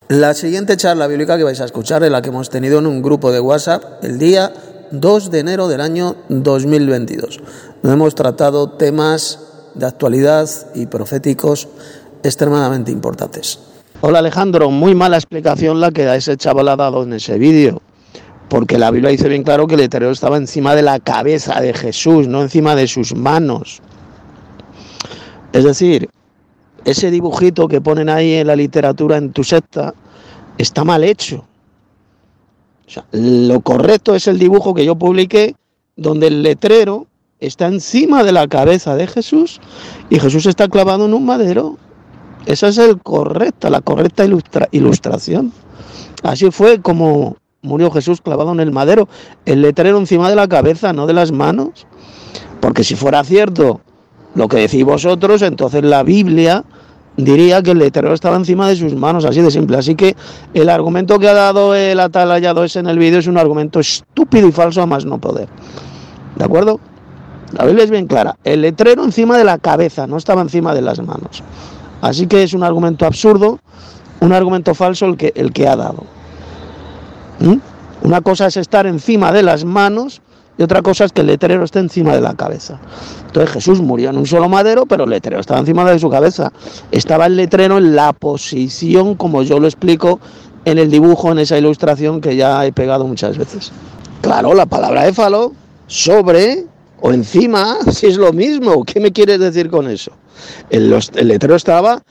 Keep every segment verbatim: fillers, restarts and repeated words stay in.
La siguiente charla bíblica que vais a escuchar es la que hemos tenido en un grupo de WhatsApp el día dos de enero del año dos mil veintidós. Nos hemos tratado temas de actualidad y proféticos extremadamente importantes. Hola Alejandro, muy mala explicación la que ese chaval ha dado en ese vídeo, porque la Biblia dice bien claro que el letrero estaba encima de la cabeza de Jesús, no encima de sus manos. Es decir, ese dibujito que ponen ahí en la literatura en tu secta está mal hecho. O sea, lo correcto es el dibujo que yo publiqué, donde el letrero está encima de la cabeza de Jesús y Jesús está clavado en un madero. Esa es el correcta, la correcta ilustra, ilustración. Así fue como murió Jesús clavado en el madero, el letrero encima de la cabeza, no de las manos. Porque si fuera cierto lo que decís vosotros, entonces la Biblia diría que el letrero estaba encima de sus manos, así de simple. Así que el argumento que ha dado el atalayado ese en el vídeo es un argumento estúpido y falso a más no poder. ¿De acuerdo? La Biblia es bien clara. El letrero encima de la cabeza, no estaba encima de las manos. Así que es un argumento absurdo, un argumento falso el que, el que ha dado. ¿Mm? Una cosa es estar encima de las manos y otra cosa es que el letrero esté encima de la cabeza. Entonces Jesús murió en un solo madero, pero el letrero estaba encima de su cabeza. Estaba el letrero en la posición, como yo lo explico en el dibujo, en esa ilustración que ya he pegado muchas veces. Claro, la palabra éfalo, sobre o encima, si es lo mismo. ¿Qué me quieres decir con eso? El, los, el letrero estaba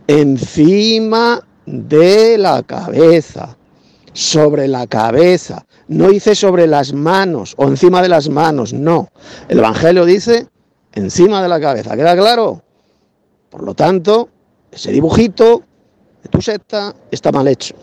encima de la cabeza, sobre la cabeza. No dice sobre las manos o encima de las manos, no. El Evangelio dice encima de la cabeza, ¿queda claro? Por lo tanto, ese dibujito de tu secta está mal hecho.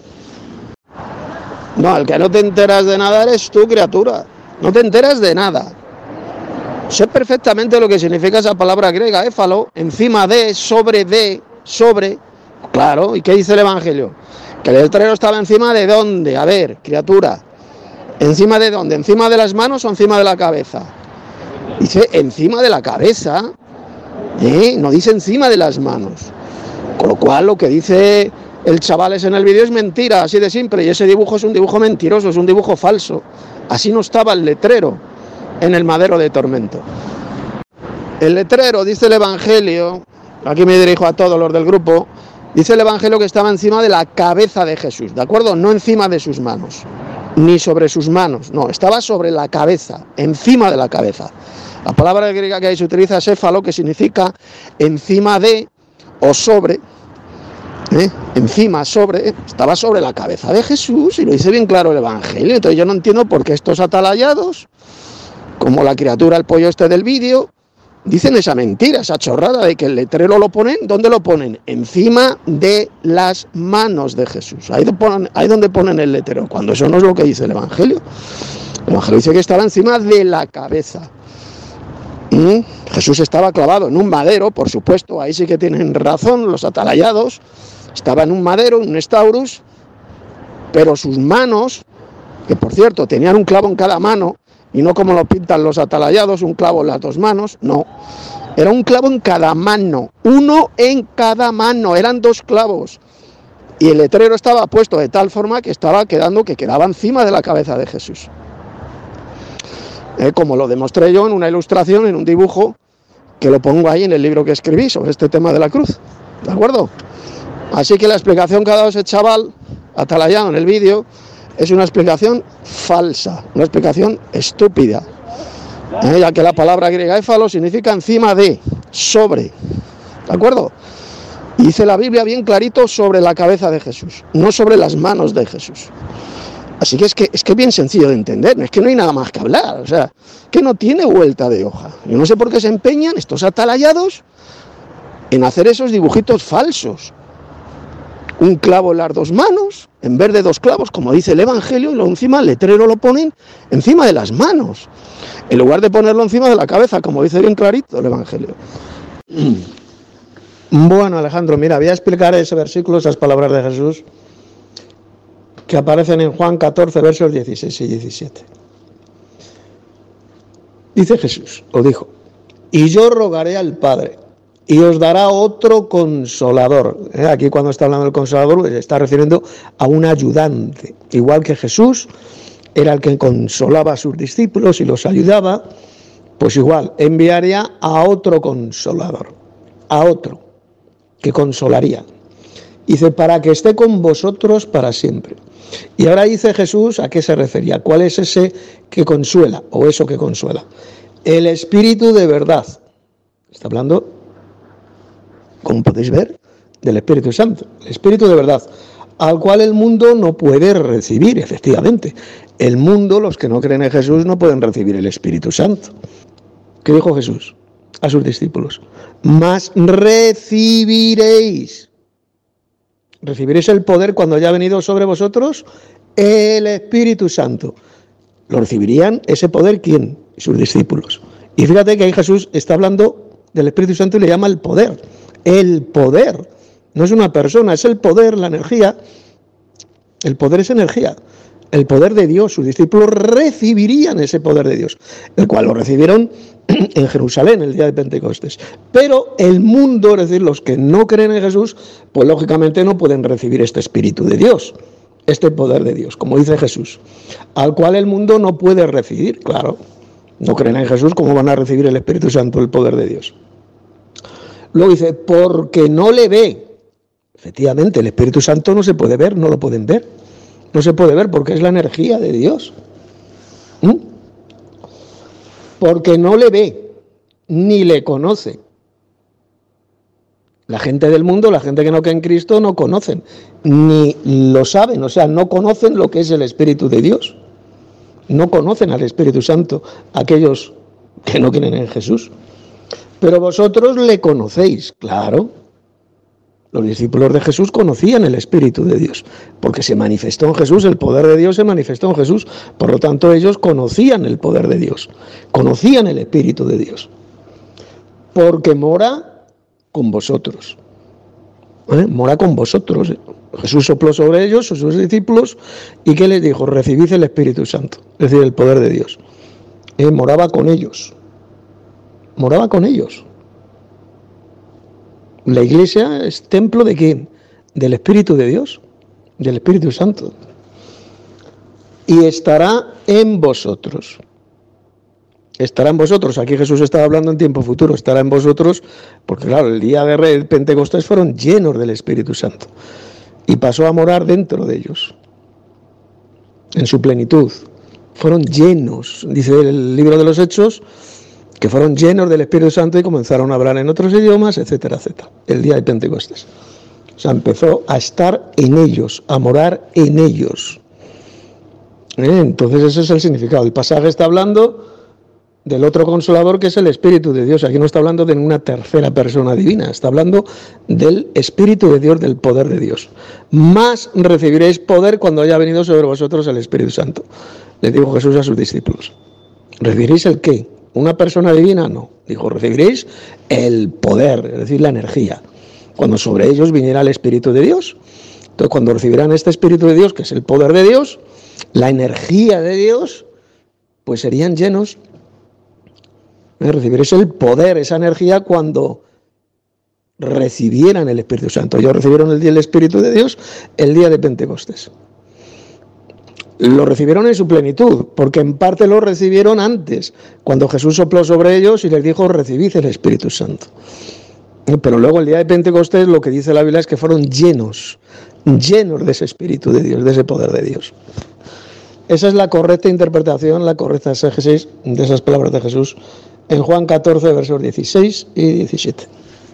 No, el que no te enteras de nada eres tú, criatura. No te enteras de nada. Sé perfectamente lo que significa esa palabra griega, éfalo, encima de, sobre de, sobre. Claro, ¿y qué dice el Evangelio? Que el letrero estaba encima de dónde, a ver, criatura. ¿Encima de dónde? ¿Encima de las manos o encima de la cabeza? Dice encima de la cabeza, ¿eh? No dice encima de las manos. Con lo cual lo que dice el chaval ese en el vídeo es mentira, así de simple. Y ese dibujo es un dibujo mentiroso, es un dibujo falso. Así no estaba el letrero en el madero de tormento. El letrero, dice el Evangelio, aquí me dirijo a todos los del grupo, dice el Evangelio que estaba encima de la cabeza de Jesús, ¿de acuerdo? No encima de sus manos, ni sobre sus manos, no, estaba sobre la cabeza, encima de la cabeza. La palabra griega que ahí se utiliza es éfalo, que significa encima de o sobre, ¿eh? Encima, sobre, estaba sobre la cabeza de Jesús, y lo dice bien claro el Evangelio. Entonces yo no entiendo por qué estos atalayados, como la criatura, el pollo este del vídeo, dicen esa mentira, esa chorrada de que el letrero lo ponen, ¿dónde lo ponen? Encima de las manos de Jesús. Ahí, ponen, ahí donde ponen el letrero, cuando eso no es lo que dice el Evangelio. El Evangelio dice que estaba encima de la cabeza. ¿Mm? Jesús estaba clavado en un madero, por supuesto, ahí sí que tienen razón los atalayados. Estaba en un madero, en un estaurus, pero sus manos, que por cierto tenían un clavo en cada mano, y no como lo pintan los atalayados, un clavo en las dos manos, no. Era un clavo en cada mano, uno en cada mano, eran dos clavos. Y el letrero estaba puesto de tal forma que estaba quedando, que quedaba encima de la cabeza de Jesús. Eh, como lo demostré yo en una ilustración, en un dibujo, que lo pongo ahí en el libro que escribí sobre este tema de la cruz. ¿De acuerdo? Así que la explicación que ha dado ese chaval, atalayado en el vídeo, es una explicación falsa, una explicación estúpida, ¿eh? Ya que la palabra griega éfalo significa encima de, sobre, ¿de acuerdo? Y dice la Biblia bien clarito sobre la cabeza de Jesús, no sobre las manos de Jesús. Así que es que es que es bien sencillo de entender, es que no hay nada más que hablar, o sea, que no tiene vuelta de hoja. Yo no sé por qué se empeñan estos atalayados en hacer esos dibujitos falsos. Un clavo en las dos manos, en vez de dos clavos, como dice el Evangelio, y lo encima, el letrero lo ponen encima de las manos, en lugar de ponerlo encima de la cabeza, como dice bien clarito el Evangelio. Bueno, Alejandro, mira, voy a explicar ese versículo, esas palabras de Jesús, que aparecen en Juan catorce, versos dieciséis y diecisiete. Dice Jesús, o dijo, y yo rogaré al Padre, y os dará otro consolador. ¿Eh? Aquí cuando está hablando del consolador se está refiriendo a un ayudante, igual que Jesús era el que consolaba a sus discípulos y los ayudaba, pues igual enviaría a otro consolador, a otro que consolaría. Dice, para que esté con vosotros para siempre. Y ahora dice Jesús, ¿a qué se refería? ¿Cuál es ese que consuela o eso que consuela? El Espíritu de verdad. Está hablando, como podéis ver, del Espíritu Santo. El Espíritu de verdad, al cual el mundo no puede recibir, efectivamente. El mundo, los que no creen en Jesús, no pueden recibir el Espíritu Santo. ¿Qué dijo Jesús a sus discípulos? Mas recibiréis. Recibiréis el poder cuando haya venido sobre vosotros el Espíritu Santo. ¿Lo recibirían ese poder quién? Sus discípulos. Y fíjate que ahí Jesús está hablando del Espíritu Santo y le llama el poder. El poder. No es una persona, es el poder, la energía. El poder es energía. El poder de Dios. Sus discípulos recibirían ese poder de Dios, el cual lo recibieron en Jerusalén el día de Pentecostés. Pero el mundo, es decir, los que no creen en Jesús, pues lógicamente no pueden recibir este Espíritu de Dios, este poder de Dios, como dice Jesús, al cual el mundo no puede recibir. Claro, no creen en Jesús, ¿cómo van a recibir el Espíritu Santo, el poder de Dios? Luego dice, porque no le ve. Efectivamente, el Espíritu Santo no se puede ver, no lo pueden ver. No se puede ver porque es la energía de Dios. ¿Mm? Porque no le ve, ni le conoce. La gente del mundo, la gente que no cree en Cristo, no conocen, ni lo saben, o sea, no conocen lo que es el Espíritu de Dios. No conocen al Espíritu Santo, aquellos que no creen en Jesús. Pero vosotros le conocéis, claro. Los discípulos de Jesús conocían el Espíritu de Dios, porque se manifestó en Jesús, el poder de Dios se manifestó en Jesús, por lo tanto ellos conocían el poder de Dios, conocían el Espíritu de Dios, porque mora con vosotros, ¿eh? Mora con vosotros. Jesús sopló sobre ellos, sobre sus discípulos, y ¿qué les dijo? Recibid el Espíritu Santo, es decir, el poder de Dios. ¿Eh? Moraba con ellos, moraba con ellos. La iglesia es templo de quién? Del Espíritu de Dios, del Espíritu Santo. Y estará en vosotros. Estará en vosotros. Aquí Jesús estaba hablando en tiempo futuro. Estará en vosotros, porque claro, el día de Pentecostés fueron llenos del Espíritu Santo. Y pasó a morar dentro de ellos, en su plenitud. Fueron llenos, dice el libro de los Hechos, que fueron llenos del Espíritu Santo y comenzaron a hablar en otros idiomas, etcétera, etcétera, el día de Pentecostés. O sea, empezó a estar en ellos, a morar en ellos. ¿Eh? Entonces ese es el significado. El pasaje está hablando del otro consolador, que es el Espíritu de Dios. Aquí no está hablando de una tercera persona divina, está hablando del Espíritu de Dios, del poder de Dios. Más recibiréis poder cuando haya venido sobre vosotros el Espíritu Santo. Le dijo Jesús a sus discípulos. ¿Recibiréis el qué? ¿Una persona divina? No. Dijo, recibiréis el poder, es decir, la energía. Cuando sobre ellos viniera el Espíritu de Dios. Entonces, cuando recibirán este Espíritu de Dios, que es el poder de Dios, la energía de Dios, pues serían llenos. ¿Eh? Recibiréis el poder, esa energía, cuando recibieran el Espíritu Santo. Ellos recibieron el día del Espíritu de Dios, el día de Pentecostés. Lo recibieron en su plenitud, porque en parte lo recibieron antes, cuando Jesús sopló sobre ellos y les dijo, recibid el Espíritu Santo. Pero luego el día de Pentecostés lo que dice la Biblia es que fueron llenos, llenos de ese Espíritu de Dios, de ese poder de Dios. Esa es la correcta interpretación, la correcta exégesis de esas palabras de Jesús en Juan catorce, versos dieciséis y diecisiete.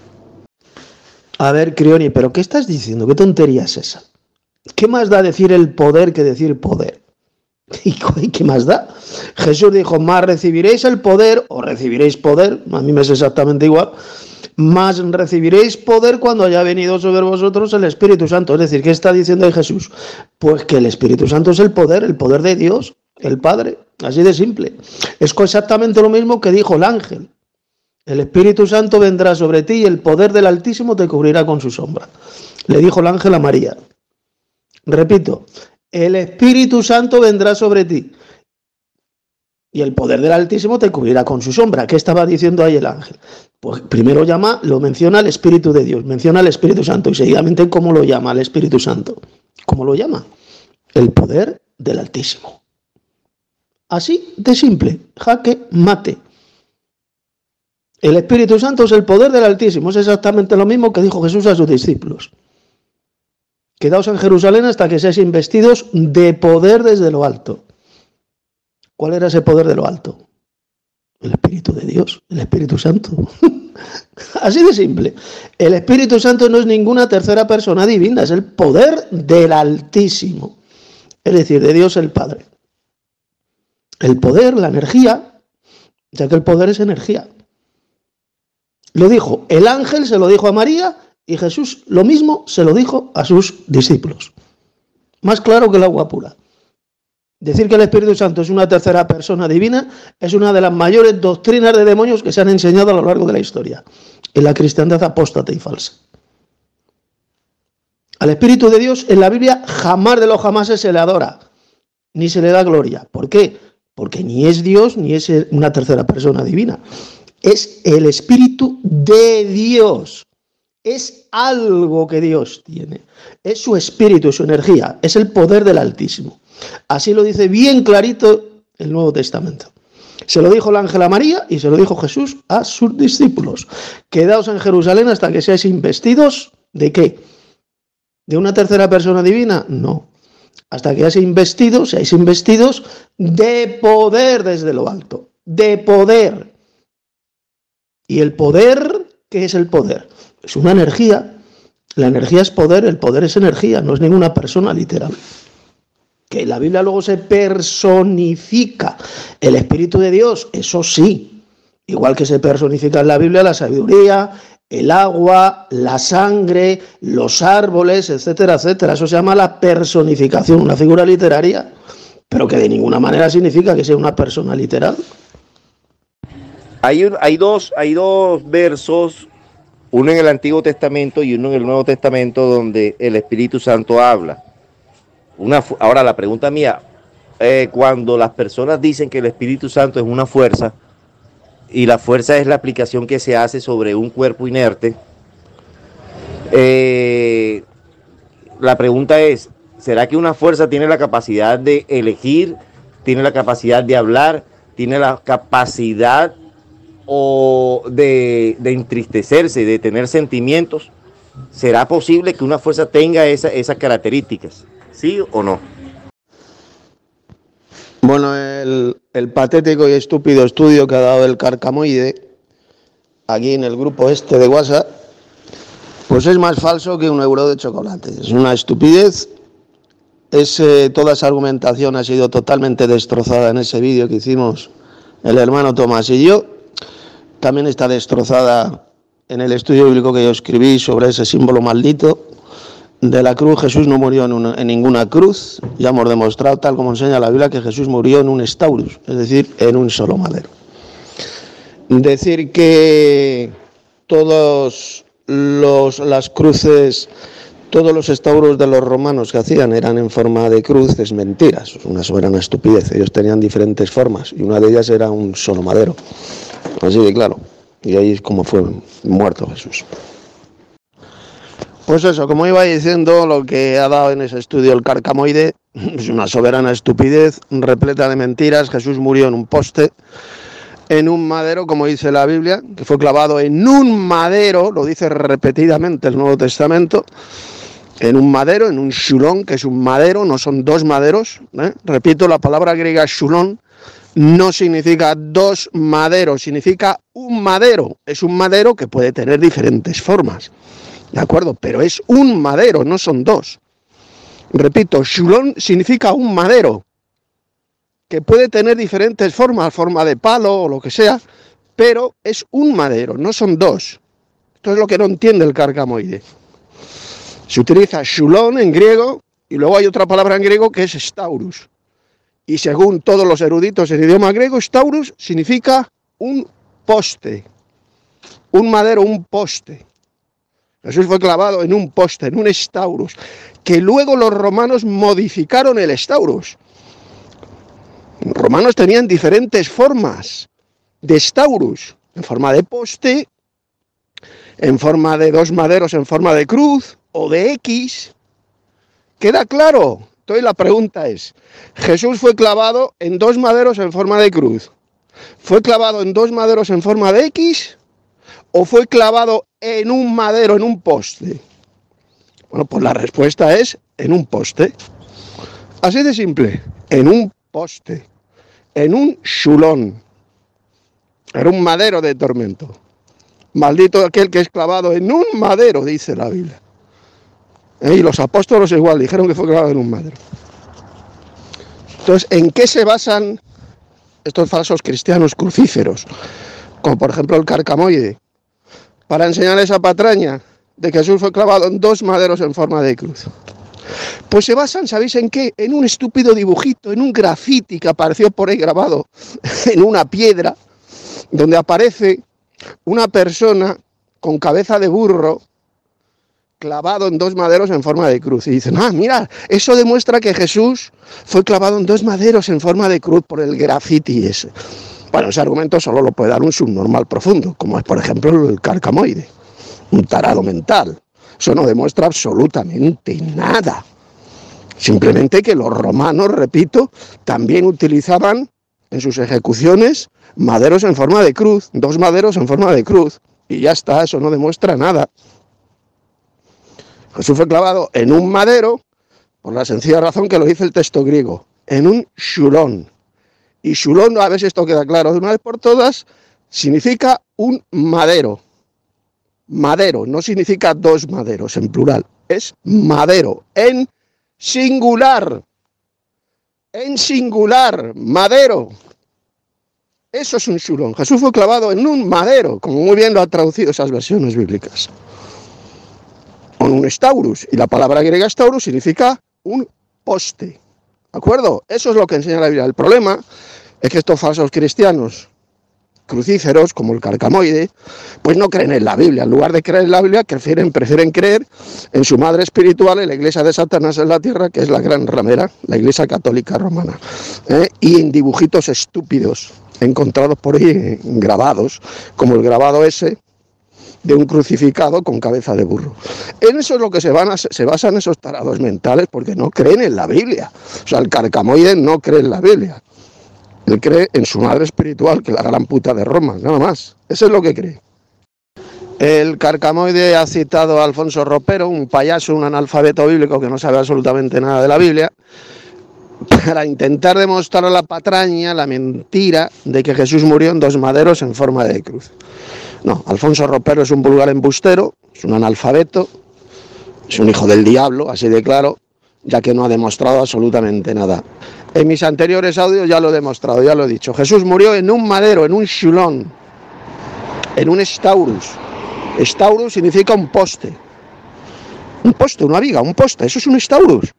A ver, Crioni, ¿pero qué estás diciendo? ¿Qué tontería es esa? ¿Qué más da decir el poder que decir poder? ¿Y qué más da? Jesús dijo, más recibiréis el poder, o recibiréis poder, a mí me es exactamente igual, más recibiréis poder cuando haya venido sobre vosotros el Espíritu Santo. Es decir, ¿qué está diciendo ahí Jesús? Pues que el Espíritu Santo es el poder, el poder de Dios, el Padre, así de simple. Es exactamente lo mismo que dijo el ángel. El Espíritu Santo vendrá sobre ti y el poder del Altísimo te cubrirá con su sombra. Le dijo el ángel a María. Repito, el Espíritu Santo vendrá sobre ti y el poder del Altísimo te cubrirá con su sombra. ¿Qué estaba diciendo ahí el ángel? Pues primero llama, lo menciona el Espíritu de Dios, menciona al Espíritu Santo, y seguidamente ¿cómo lo llama el Espíritu Santo? ¿Cómo lo llama? El poder del Altísimo. Así de simple, jaque mate. El Espíritu Santo es el poder del Altísimo, es exactamente lo mismo que dijo Jesús a sus discípulos. Quedaos en Jerusalén hasta que seáis investidos de poder desde lo alto. ¿Cuál era ese poder de lo alto? El Espíritu de Dios, el Espíritu Santo. Así de simple. El Espíritu Santo no es ninguna tercera persona divina, es el poder del Altísimo. Es decir, de Dios el Padre. El poder, la energía, ya que el poder es energía. Lo dijo el ángel, se lo dijo a María, y Jesús lo mismo se lo dijo a sus discípulos. Más claro que el agua pura. Decir que el Espíritu Santo es una tercera persona divina es una de las mayores doctrinas de demonios que se han enseñado a lo largo de la historia, en la cristiandad apóstata y falsa. Al Espíritu de Dios en la Biblia jamás de los jamases se le adora, ni se le da gloria. ¿Por qué? Porque ni es Dios ni es una tercera persona divina. Es el Espíritu de Dios. Es algo que Dios tiene. Es su espíritu, su energía. Es el poder del Altísimo. Así lo dice bien clarito el Nuevo Testamento. Se lo dijo el ángel a María y se lo dijo Jesús a sus discípulos. Quedaos en Jerusalén hasta que seáis investidos. ¿De qué? ¿De una tercera persona divina? No. Hasta que seáis investidos, seáis investidos de poder desde lo alto. De poder. ¿Y el poder? ¿Qué es el poder? Es una energía. La energía es poder, el poder es energía, no es ninguna persona literal. Que la Biblia luego se personifica. El Espíritu de Dios, eso sí. Igual que se personifica en la Biblia la sabiduría, el agua, la sangre, los árboles, etcétera, etcétera. Eso se llama la personificación, una figura literaria, pero que de ninguna manera significa que sea una persona literal. Hay, un, hay, dos, hay dos versos, uno en el Antiguo Testamento y uno en el Nuevo Testamento, donde el Espíritu Santo habla. Una, ahora la pregunta mía, eh, cuando las personas dicen que el Espíritu Santo es una fuerza, y la fuerza es la aplicación que se hace sobre un cuerpo inerte, eh, la pregunta es, ¿será que una fuerza tiene la capacidad de elegir, tiene la capacidad de hablar, tiene la capacidad o de, de entristecerse, de tener sentimientos? ¿Será posible que una fuerza tenga esa, esas características? ¿Sí o no? Bueno, el, el patético y estúpido estudio que ha dado el Carcamoide aquí en el grupo este de WhatsApp, pues es más falso que un euro de chocolate. Es una estupidez. Es, eh, toda esa argumentación ha sido totalmente destrozada en ese vídeo que hicimos el hermano Tomás y yo. También está destrozada en el estudio bíblico que yo escribí sobre ese símbolo maldito de la cruz. Jesús no murió en, una, en ninguna cruz. Ya hemos demostrado, tal como enseña la Biblia, que Jesús murió en un estaurus, es decir, en un solo madero. Decir que todos los, las cruces, todos los estauros de los romanos que hacían eran en forma de cruz es mentira, es una soberana estupidez. Ellos tenían diferentes formas y una de ellas era un solo madero. Así de claro. Y ahí es como fue muerto Jesús. Pues eso, como iba diciendo, lo que ha dado en ese estudio el Carcamoide es una soberana estupidez, repleta de mentiras. Jesús murió en un poste, en un madero, como dice la Biblia, que fue clavado en un madero, lo dice repetidamente el Nuevo Testamento, en un madero, en un shulón, que es un madero, no son dos maderos, ¿eh? Repito, la palabra griega shulón no significa dos maderos, significa un madero. Es un madero que puede tener diferentes formas. ¿De acuerdo? Pero es un madero, no son dos. Repito, shulón significa un madero, que puede tener diferentes formas, forma de palo o lo que sea, pero es un madero, no son dos. Esto es lo que no entiende el Carcamoide. Se utiliza shulón en griego y luego hay otra palabra en griego que es staurus. Y según todos los eruditos en idioma griego, staurus significa un poste, un madero, un poste. Jesús fue clavado en un poste, en un estaurus, que luego los romanos modificaron el estaurus. romanos tenían diferentes formas de staurus, en forma de poste, en forma de dos maderos en forma de cruz o de X. ¿Queda claro? Entonces la pregunta es, ¿Jesús fue clavado en dos maderos en forma de cruz? ¿Fue clavado en dos maderos en forma de X? ¿O fue clavado en un madero, en un poste? Bueno, pues la respuesta es en un poste. Así de simple, en un poste, en un xulón. Era un madero de tormento. Maldito aquel que es clavado en un madero, dice la Biblia. ¿Eh? Y los apóstoles igual dijeron que fue clavado en un madero. Entonces, ¿en qué se basan estos falsos cristianos crucíferos? Como por ejemplo el Carcamoide, para enseñar esa patraña de que Jesús fue clavado en dos maderos en forma de cruz. Pues se basan, ¿sabéis en qué? En un estúpido dibujito, en un grafiti que apareció por ahí grabado en una piedra, donde aparece una persona con cabeza de burro clavado en dos maderos en forma de cruz. Y dicen, ah, mira, eso demuestra que Jesús fue clavado en dos maderos en forma de cruz por el grafiti ese. Bueno, ese argumento solo lo puede dar un subnormal profundo, como es, por ejemplo, el Carcamoide, un tarado mental. Eso no demuestra absolutamente nada. Simplemente que los romanos, repito, también utilizaban en sus ejecuciones maderos en forma de cruz, dos maderos en forma de cruz, y ya está, eso no demuestra nada. Jesús fue clavado en un madero por la sencilla razón que lo dice el texto griego, en un xulón. Y xulón, a ver si esto queda claro de una vez por todas, significa un madero. Madero, no significa dos maderos en plural, es madero, en singular. En singular, madero. Eso es un xulón. Jesús fue clavado en un madero, como muy bien lo han traducido esas versiones bíblicas. O en un staurus, y la palabra griega staurus significa un poste. ¿De acuerdo? Eso es lo que enseña la Biblia. El problema es que estos falsos cristianos crucíferos, como el Carcamoide, pues no creen en la Biblia. En lugar de creer en la Biblia, prefieren, prefieren creer en su madre espiritual, en la iglesia de Satanás en la tierra, que es la gran ramera, la iglesia católica romana, ¿eh? Y en dibujitos estúpidos encontrados por ahí grabados, como el grabado ese de un crucificado con cabeza de burro. En eso es lo que se, van a, se basan esos tarados mentales, porque no creen en la Biblia. O sea, el Carcamoide no cree en la Biblia. Él cree en su madre espiritual, que es la gran puta de Roma, nada más. Eso es lo que cree. El Carcamoide ha citado a Alfonso Ropero, un payaso, un analfabeto bíblico que no sabe absolutamente nada de la Biblia, para intentar demostrar la patraña, la mentira de que Jesús murió en dos maderos en forma de cruz. No, Alfonso Ropero es un vulgar embustero, es un analfabeto, es un hijo del diablo, así de claro, ya que no ha demostrado absolutamente nada. En mis anteriores audios ya lo he demostrado, ya lo he dicho. Jesús murió en un madero, en un xulón, en un staurus. Staurus significa un poste. Un poste, una viga, un poste, eso es un staurus.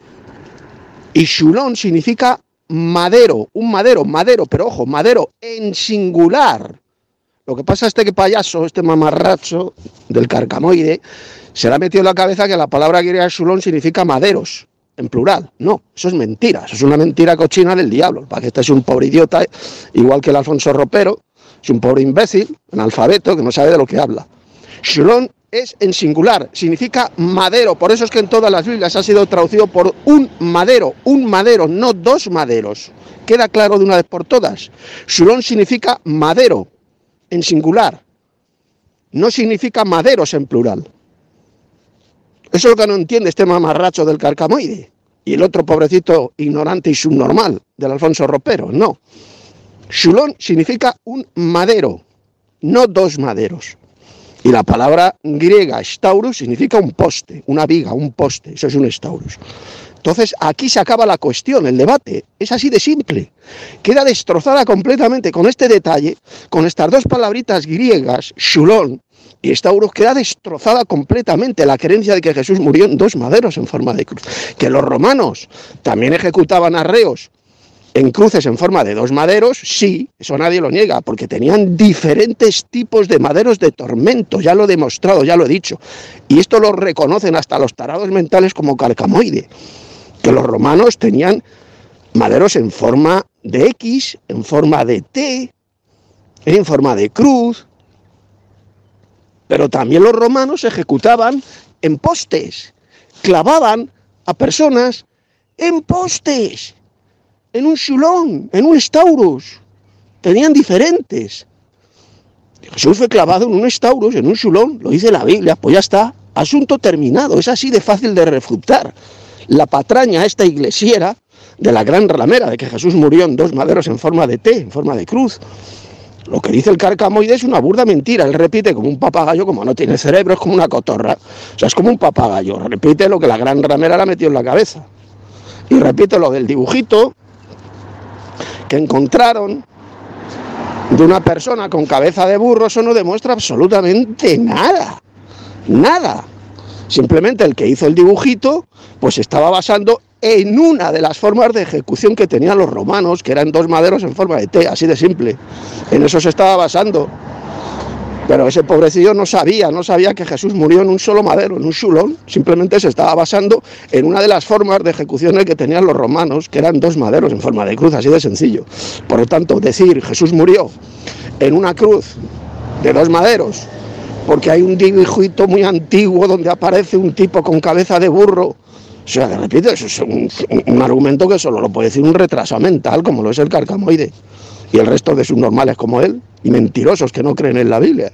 Y xulón significa madero, un madero, madero, pero ojo, madero en singular. Lo que pasa es que este payaso, este mamarracho del Carcamoide, se le ha metido en la cabeza que la palabra griega xulón significa maderos, en plural. No, eso es mentira, eso es una mentira cochina del diablo. Para que este es un pobre idiota, igual que el Alfonso Ropero, es un pobre imbécil, analfabeto, que no sabe de lo que habla. Xulón es en singular, significa madero, por eso es que en todas las Biblias ha sido traducido por un madero, un madero, no dos maderos. Queda claro de una vez por todas. Xulón significa madero, en singular, no significa maderos en plural. Eso es lo que no entiende este mamarracho del Carcamoide y el otro pobrecito ignorante y subnormal del Alfonso Ropero. No, xulón significa un madero, no dos maderos. Y la palabra griega staurus significa un poste, una viga, un poste, eso es un staurus. Entonces aquí se acaba la cuestión, el debate, es así de simple. Queda destrozada completamente con este detalle, con estas dos palabritas griegas, xulón y staurus, queda destrozada completamente la creencia de que Jesús murió en dos maderos en forma de cruz. Que los romanos también ejecutaban arreos en cruces en forma de dos maderos, sí, eso nadie lo niega, porque tenían diferentes tipos de maderos de tormento, ya lo he demostrado, ya lo he dicho. Y esto lo reconocen hasta los tarados mentales como Carcamoide, que los romanos tenían maderos en forma de X, en forma de T, en forma de cruz, pero también los romanos ejecutaban en postes, clavaban a personas en postes, en un xulón, en un estaurus, tenían diferentes. Jesús fue clavado en un estaurus, en un xulón, lo dice la Biblia, pues ya está, asunto terminado, es así de fácil de refutar. La patraña esta iglesiera de la gran ramera, de que Jesús murió en dos maderos en forma de T, en forma de cruz. Lo que dice el Carcamoide es una burda mentira, él repite como un papagayo, como no tiene cerebro, es como una cotorra, o sea, es como un papagayo, repite lo que la gran ramera le ha metido en la cabeza. Y repite lo del dibujito que encontraron de una persona con cabeza de burro, eso no demuestra absolutamente nada, nada. Simplemente el que hizo el dibujito, pues estaba basando en una de las formas de ejecución que tenían los romanos, que eran dos maderos en forma de T, así de simple. En eso se estaba basando. Pero ese pobrecillo no sabía, no sabía que Jesús murió en un solo madero, en un xulón. Simplemente se estaba basando en una de las formas de ejecuciones que tenían los romanos, que eran dos maderos en forma de cruz, así de sencillo. Por lo tanto, decir Jesús murió en una cruz de dos maderos, porque hay un dibujito muy antiguo donde aparece un tipo con cabeza de burro. O sea, que repito, eso es un, un argumento que solo lo puede decir un retraso mental, como lo es el Carcamoide, y el resto de subnormales como él, y mentirosos que no creen en la Biblia.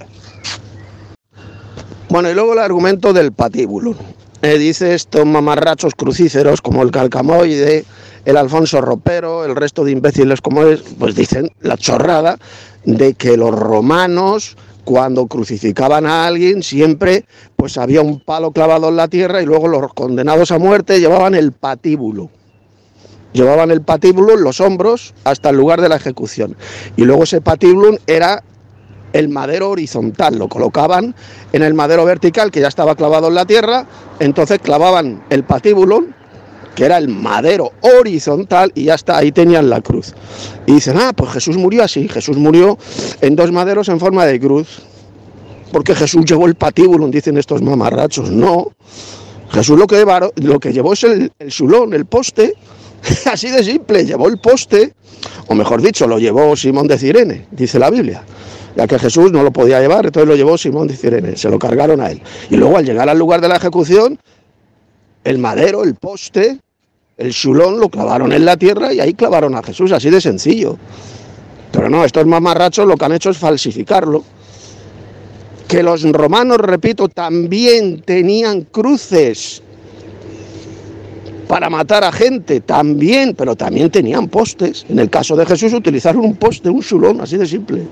Bueno, y luego el argumento del patíbulo. Eh, dice estos mamarrachos crucíferos como el Carcamoide, el Alfonso Ropero, el resto de imbéciles como él, pues dicen la chorrada de que los romanos, cuando crucificaban a alguien, siempre pues había un palo clavado en la tierra y luego los condenados a muerte llevaban el patíbulo. Llevaban el patíbulo en los hombros hasta el lugar de la ejecución. Y luego ese patíbulo era el madero horizontal, lo colocaban en el madero vertical que ya estaba clavado en la tierra, entonces clavaban el patíbulo, que era el madero horizontal, y ya está, ahí tenían la cruz. Y dicen, ah, pues Jesús murió así, Jesús murió en dos maderos en forma de cruz, porque Jesús llevó el patíbulo, dicen estos mamarrachos. No, Jesús lo que, llevó, lo que llevó es el, el xulón, el poste, así de simple, llevó el poste, o mejor dicho, lo llevó Simón de Cirene, dice la Biblia, ya que Jesús no lo podía llevar, entonces lo llevó Simón de Cirene, se lo cargaron a él. Y luego al llegar al lugar de la ejecución, el madero, el poste, el xulón lo clavaron en la tierra y ahí clavaron a Jesús, así de sencillo. Pero no, estos mamarrachos lo que han hecho es falsificarlo. Que los romanos, repito, también tenían cruces para matar a gente, también, pero también tenían postes. En el caso de Jesús utilizaron un poste, un xulón, así de simple.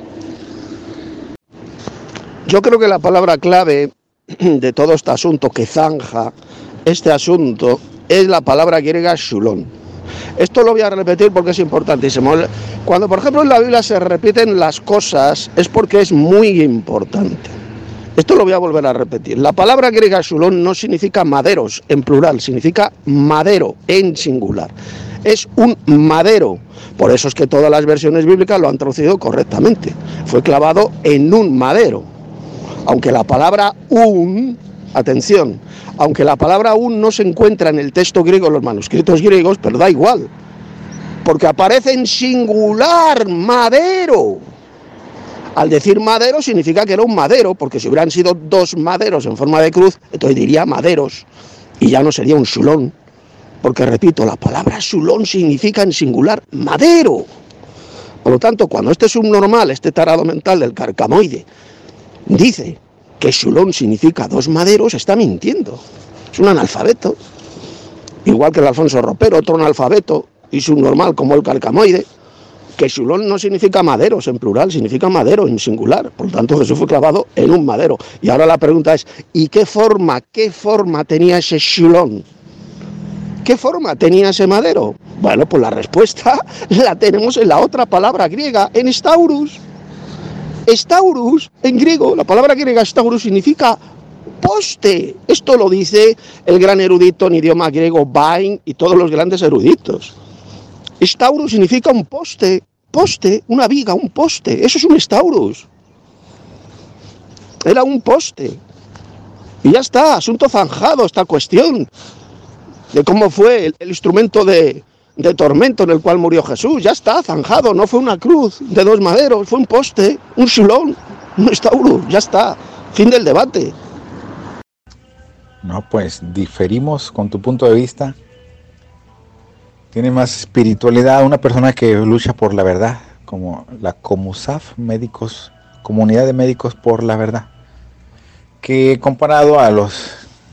Yo creo que la palabra clave de todo este asunto que zanja este asunto es la palabra griega xulón. Esto lo voy a repetir porque es importantísimo. Cuando, por ejemplo, en la Biblia se repiten las cosas, es porque es muy importante. Esto lo voy a volver a repetir. La palabra griega xulón no significa maderos en plural, significa madero en singular. Es un madero. Por eso es que todas las versiones bíblicas lo han traducido correctamente. Fue clavado en un madero. Aunque la palabra un, atención, aunque la palabra un no se encuentra en el texto griego, en los manuscritos griegos, pero da igual, porque aparece en singular, madero. Al decir madero significa que era un madero, porque si hubieran sido dos maderos en forma de cruz, entonces diría maderos, y ya no sería un xulón, porque repito, la palabra xulón significa en singular madero. Por lo tanto, cuando este subnormal, este tarado mental del Carcamoide, dice que xulón significa dos maderos, está mintiendo. Es un analfabeto. Igual que el Alfonso Ropero, otro analfabeto y subnormal como el Carcamoide, que xulón no significa maderos en plural, significa madero en singular. Por lo tanto, Jesús fue clavado en un madero. Y ahora la pregunta es, ¿y qué forma, qué forma tenía ese xulón? ¿Qué forma tenía ese madero? Bueno, pues la respuesta la tenemos en la otra palabra griega, en staurus. Staurus, en griego, la palabra griega staurus significa poste. Esto lo dice el gran erudito en idioma griego Bain y todos los grandes eruditos. Staurus significa un poste, poste, una viga, un poste. Eso es un staurus. Era un poste. Y ya está, asunto zanjado esta cuestión de cómo fue el, el instrumento de, de tormento en el cual murió Jesús. Ya está, zanjado, no fue una cruz de dos maderos, fue un poste, un sulón, un estauro, ya está, fin del debate. No, pues diferimos con tu punto de vista. Tiene más espiritualidad una persona que lucha por la verdad, como la COMUSAF, médicos, Comunidad de Médicos por la Verdad, que comparado a los,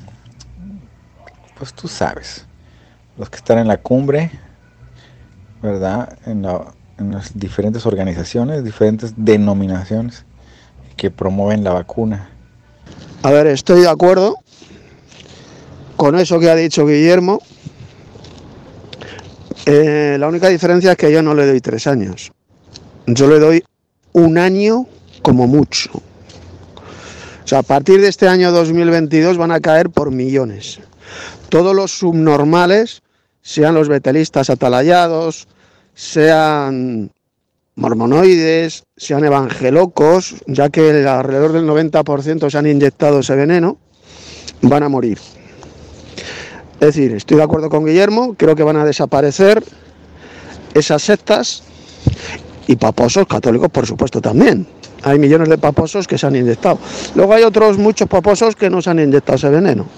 pues tú sabes, los que están en la cumbre, ¿verdad? En, la, en las diferentes organizaciones, diferentes denominaciones que promueven la vacuna. A ver, estoy de acuerdo con eso que ha dicho Guillermo. Eh, la única diferencia es que yo no le doy tres años. Yo le doy un año como mucho. O sea, a partir de este año dos mil veintidós van a caer por millones. Todos los subnormales, sean los betelistas atalayados, sean mormonoides, sean evangelocos, ya que alrededor del noventa por ciento se han inyectado ese veneno, van a morir. Es decir, estoy de acuerdo con Guillermo, creo que van a desaparecer esas sectas y paposos católicos, por supuesto, también. Hay millones de paposos que se han inyectado. Luego hay otros muchos paposos que no se han inyectado ese veneno.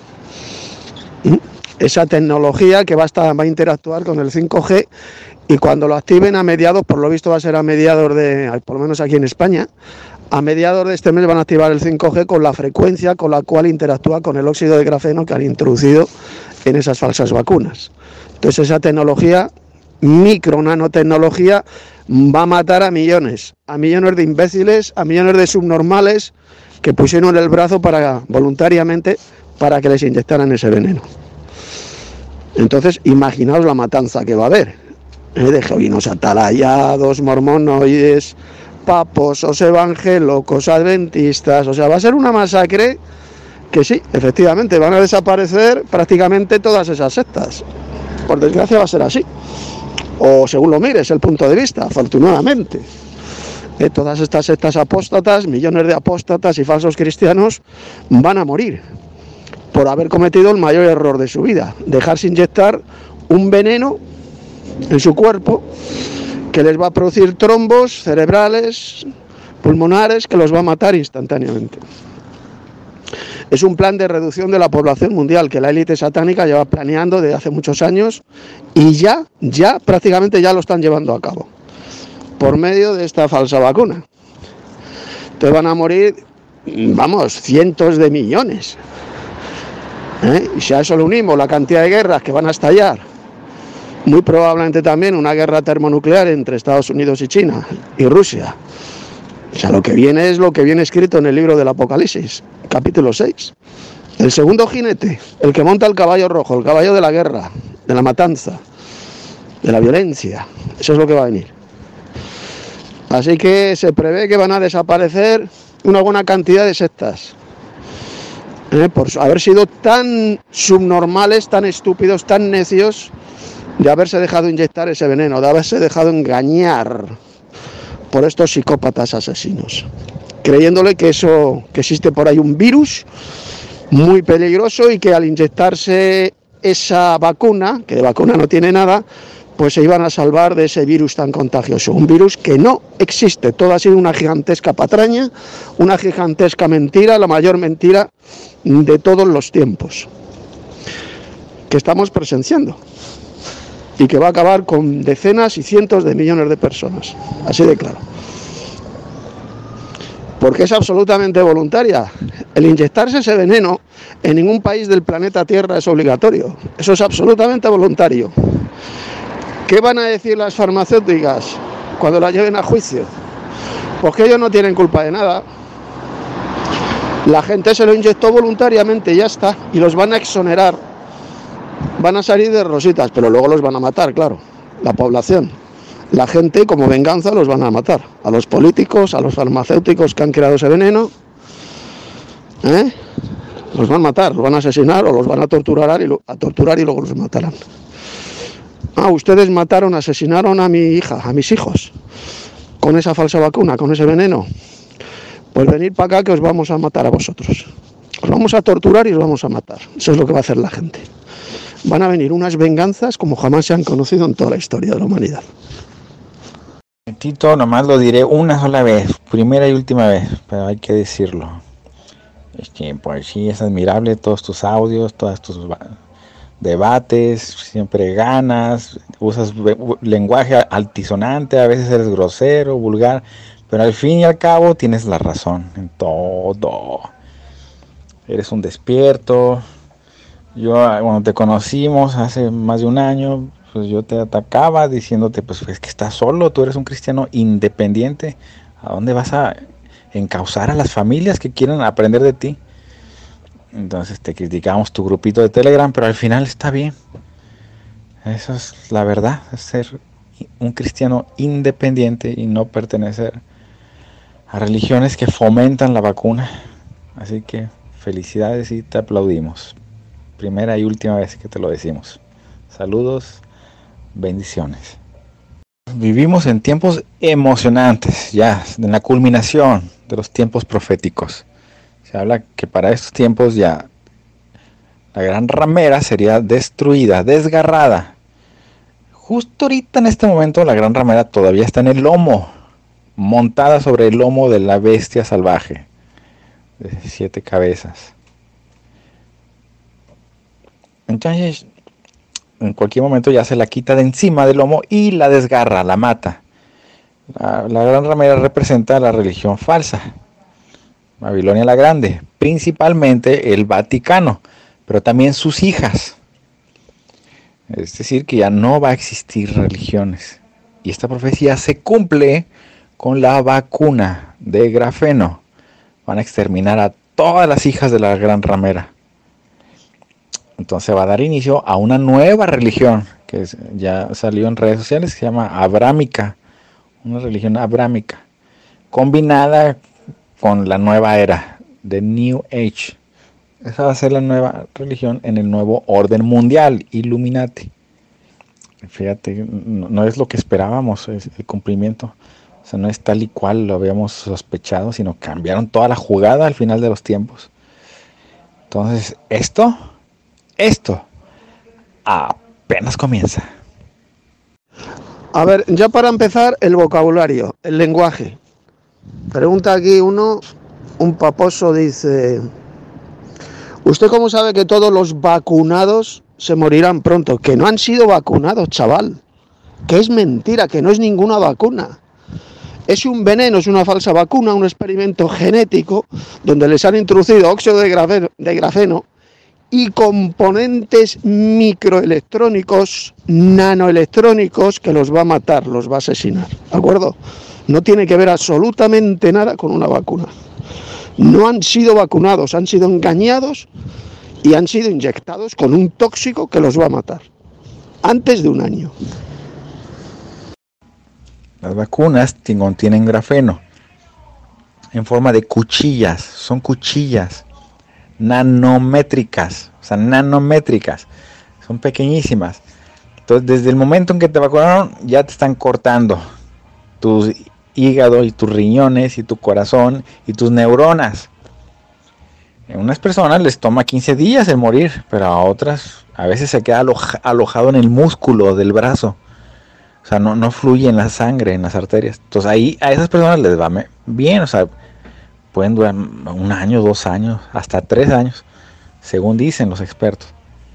Esa tecnología que va a, estar, va a interactuar con el cinco G y cuando lo activen a mediados, por lo visto va a ser a mediados de, por lo menos aquí en España, a mediados de este mes van a activar el cinco G con la frecuencia con la cual interactúa con el óxido de grafeno que han introducido en esas falsas vacunas. Entonces esa tecnología, micro nanotecnología, va a matar a millones, a millones de imbéciles, a millones de subnormales que pusieron el brazo para voluntariamente para que les inyectaran ese veneno. Entonces imaginaos la matanza que va a haber, ¿eh? De jovinos atalayados, mormonoides, paposos, evangélocos, adventistas. O sea, va a ser una masacre que sí, efectivamente, van a desaparecer prácticamente todas esas sectas. Por desgracia va a ser así. O según lo mires, el punto de vista, afortunadamente. Eh, todas estas sectas apóstatas, millones de apóstatas y falsos cristianos van a morir por haber cometido el mayor error de su vida, dejarse inyectar un veneno en su cuerpo que les va a producir trombos cerebrales, pulmonares, que los va a matar instantáneamente. Es un plan de reducción de la población mundial que la élite satánica lleva planeando desde hace muchos años y ya, ya prácticamente ya lo están llevando a cabo por medio de esta falsa vacuna. Entonces van a morir, vamos, cientos de millones. ¿Eh? Y si a eso le unimos la cantidad de guerras que van a estallar, muy probablemente también una guerra termonuclear entre Estados Unidos y China y Rusia. O sea, lo que viene es lo que viene escrito en el libro del Apocalipsis, capítulo seis. El segundo jinete, el que monta el caballo rojo, el caballo de la guerra, de la matanza, de la violencia. Eso es lo que va a venir. Así que se prevé que van a desaparecer una buena cantidad de sectas. ¿Eh? Por haber sido tan subnormales, tan estúpidos, tan necios, de haberse dejado inyectar ese veneno, de haberse dejado engañar por estos psicópatas asesinos, creyéndole que eso, que existe por ahí un virus muy peligroso y que al inyectarse esa vacuna, que de vacuna no tiene nada, pues se iban a salvar de ese virus tan contagioso, un virus que no existe. Todo ha sido una gigantesca patraña, una gigantesca mentira, la mayor mentira de todos los tiempos, que estamos presenciando y que va a acabar con decenas y cientos de millones de personas, así de claro. Porque es absolutamente voluntaria. El inyectarse ese veneno en ningún país del planeta Tierra es obligatorio, eso es absolutamente voluntario. ¿Qué van a decir las farmacéuticas cuando la lleven a juicio? Pues que ellos no tienen culpa de nada. La gente se lo inyectó voluntariamente, ya está, y los van a exonerar. Van a salir de rositas, pero luego los van a matar, claro, la población. La gente, como venganza, los van a matar. A los políticos, a los farmacéuticos que han creado ese veneno, ¿eh? Los van a matar, los van a asesinar o los van a torturar y, lo, a torturar y luego los matarán. Ah, ustedes mataron, asesinaron a mi hija, a mis hijos, con esa falsa vacuna, con ese veneno. Pues venid para acá que os vamos a matar a vosotros. Os vamos a torturar y os vamos a matar. Eso es lo que va a hacer la gente. van a venir unas venganzas como jamás se han conocido en toda la historia de la humanidad. Tito, nomás lo diré una sola vez, primera y última vez, pero hay que decirlo. Es que pues sí, es admirable todos tus audios, todos tus debates, siempre ganas, usas lenguaje altisonante, a veces eres grosero, vulgar, pero al fin y al cabo tienes la razón en todo. Eres un despierto. Yo cuando te conocimos hace más de un año, pues yo te atacaba diciéndote, pues es que estás solo, tú eres un cristiano independiente. ¿A dónde vas a encauzar a las familias que quieren aprender de ti? Entonces te criticamos tu grupito de Telegram, pero al final está bien. Eso es la verdad, es ser un cristiano independiente y no pertenecer a religiones que fomentan la vacuna. Así que felicidades y te aplaudimos. Primera y última vez que te lo decimos. Saludos, bendiciones. Vivimos en tiempos emocionantes, ya en la culminación de los tiempos proféticos. Se habla que para estos tiempos ya la gran ramera sería destruida, desgarrada. Justo ahorita en este momento la gran ramera todavía está en el lomo, montada sobre el lomo de la bestia salvaje de siete cabezas. Entonces, en cualquier momento ya se la quita de encima del lomo y la desgarra, la mata. La, la gran ramera representa la religión falsa, Babilonia la Grande, principalmente el Vaticano, pero también sus hijas. Es decir, que ya no va a existir religiones. Y esta profecía se cumple con la vacuna de grafeno. Van a exterminar a todas las hijas de la gran ramera. Entonces va a dar inicio a una nueva religión que ya salió en redes sociales, que se llama abrámica, una religión abrámica, combinada con la nueva era de New Age. Esa va a ser la nueva religión en el nuevo orden mundial, Illuminati. Fíjate, no, no es lo que esperábamos, es el cumplimiento. O sea, no es tal y cual lo habíamos sospechado, sino cambiaron toda la jugada al final de los tiempos. Entonces, esto, esto, apenas comienza. A ver, ya para empezar, el vocabulario, el lenguaje. Pregunta aquí uno, un paposo dice: ¿usted cómo sabe que todos los vacunados se morirán pronto? Que no han sido vacunados, chaval. Que es mentira, que no es ninguna vacuna. Es un veneno, es una falsa vacuna, un experimento genético donde les han introducido óxido de grafeno, de grafeno y componentes microelectrónicos, nanoelectrónicos, que los va a matar, los va a asesinar. ¿De acuerdo? No tiene que ver absolutamente nada con una vacuna. No han sido vacunados, han sido engañados y han sido inyectados con un tóxico que los va a matar. Antes de un año. Las vacunas contienen grafeno en forma de cuchillas, son cuchillas nanométricas, o sea, nanométricas, son pequeñísimas. Entonces, desde el momento en que te vacunaron, ya te están cortando tus hígado y tus riñones y tu corazón y tus neuronas. A unas personas les toma quince días el morir, pero a otras a veces se queda aloja, alojado en el músculo del brazo. O sea, no, no fluye en la sangre, en las arterias. Entonces ahí a esas personas les va bien, o sea, pueden durar un año, dos años, hasta tres años, según dicen los expertos.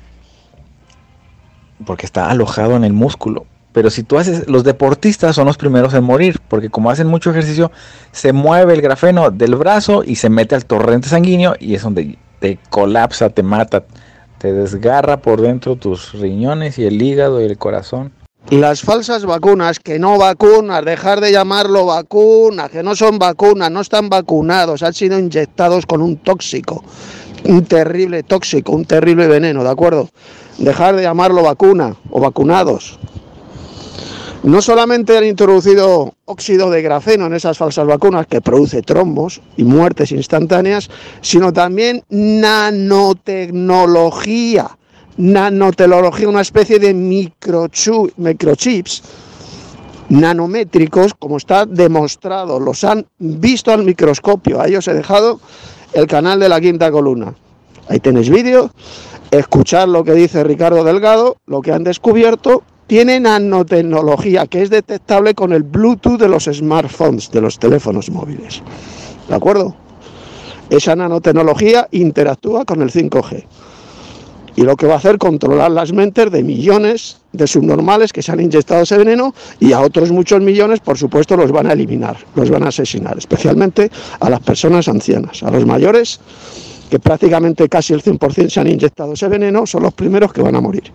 Porque está alojado en el músculo. Pero si tú haces, los deportistas son los primeros en morir, porque como hacen mucho ejercicio, se mueve el grafeno del brazo y se mete al torrente sanguíneo y es donde te colapsa, te mata, te desgarra por dentro tus riñones y el hígado y el corazón. Las falsas vacunas, que no vacunas, dejar de llamarlo vacunas, que no son vacunas, no están vacunados, han sido inyectados con un tóxico, un terrible tóxico, un terrible veneno, ¿de acuerdo? Dejar de llamarlo vacuna o vacunados. No solamente han introducido óxido de grafeno en esas falsas vacunas, que produce trombos y muertes instantáneas, sino también nanotecnología. Nanotecnología, una especie de microchu- microchips nanométricos, como está demostrado, los han visto al microscopio. Ahí os he dejado el canal de La Quinta Columna. Ahí tenéis vídeo escuchar lo que dice Ricardo Delgado, lo que han descubierto, tiene nanotecnología que es detectable con el Bluetooth de los smartphones, de los teléfonos móviles. ¿De acuerdo? Esa nanotecnología interactúa con el cinco G. Y lo que va a hacer es controlar las mentes de millones de subnormales que se han inyectado ese veneno, y a otros muchos millones, por supuesto, los van a eliminar, los van a asesinar, especialmente a las personas ancianas, a los mayores, que prácticamente casi el cien por ciento se han inyectado ese veneno, son los primeros que van a morir.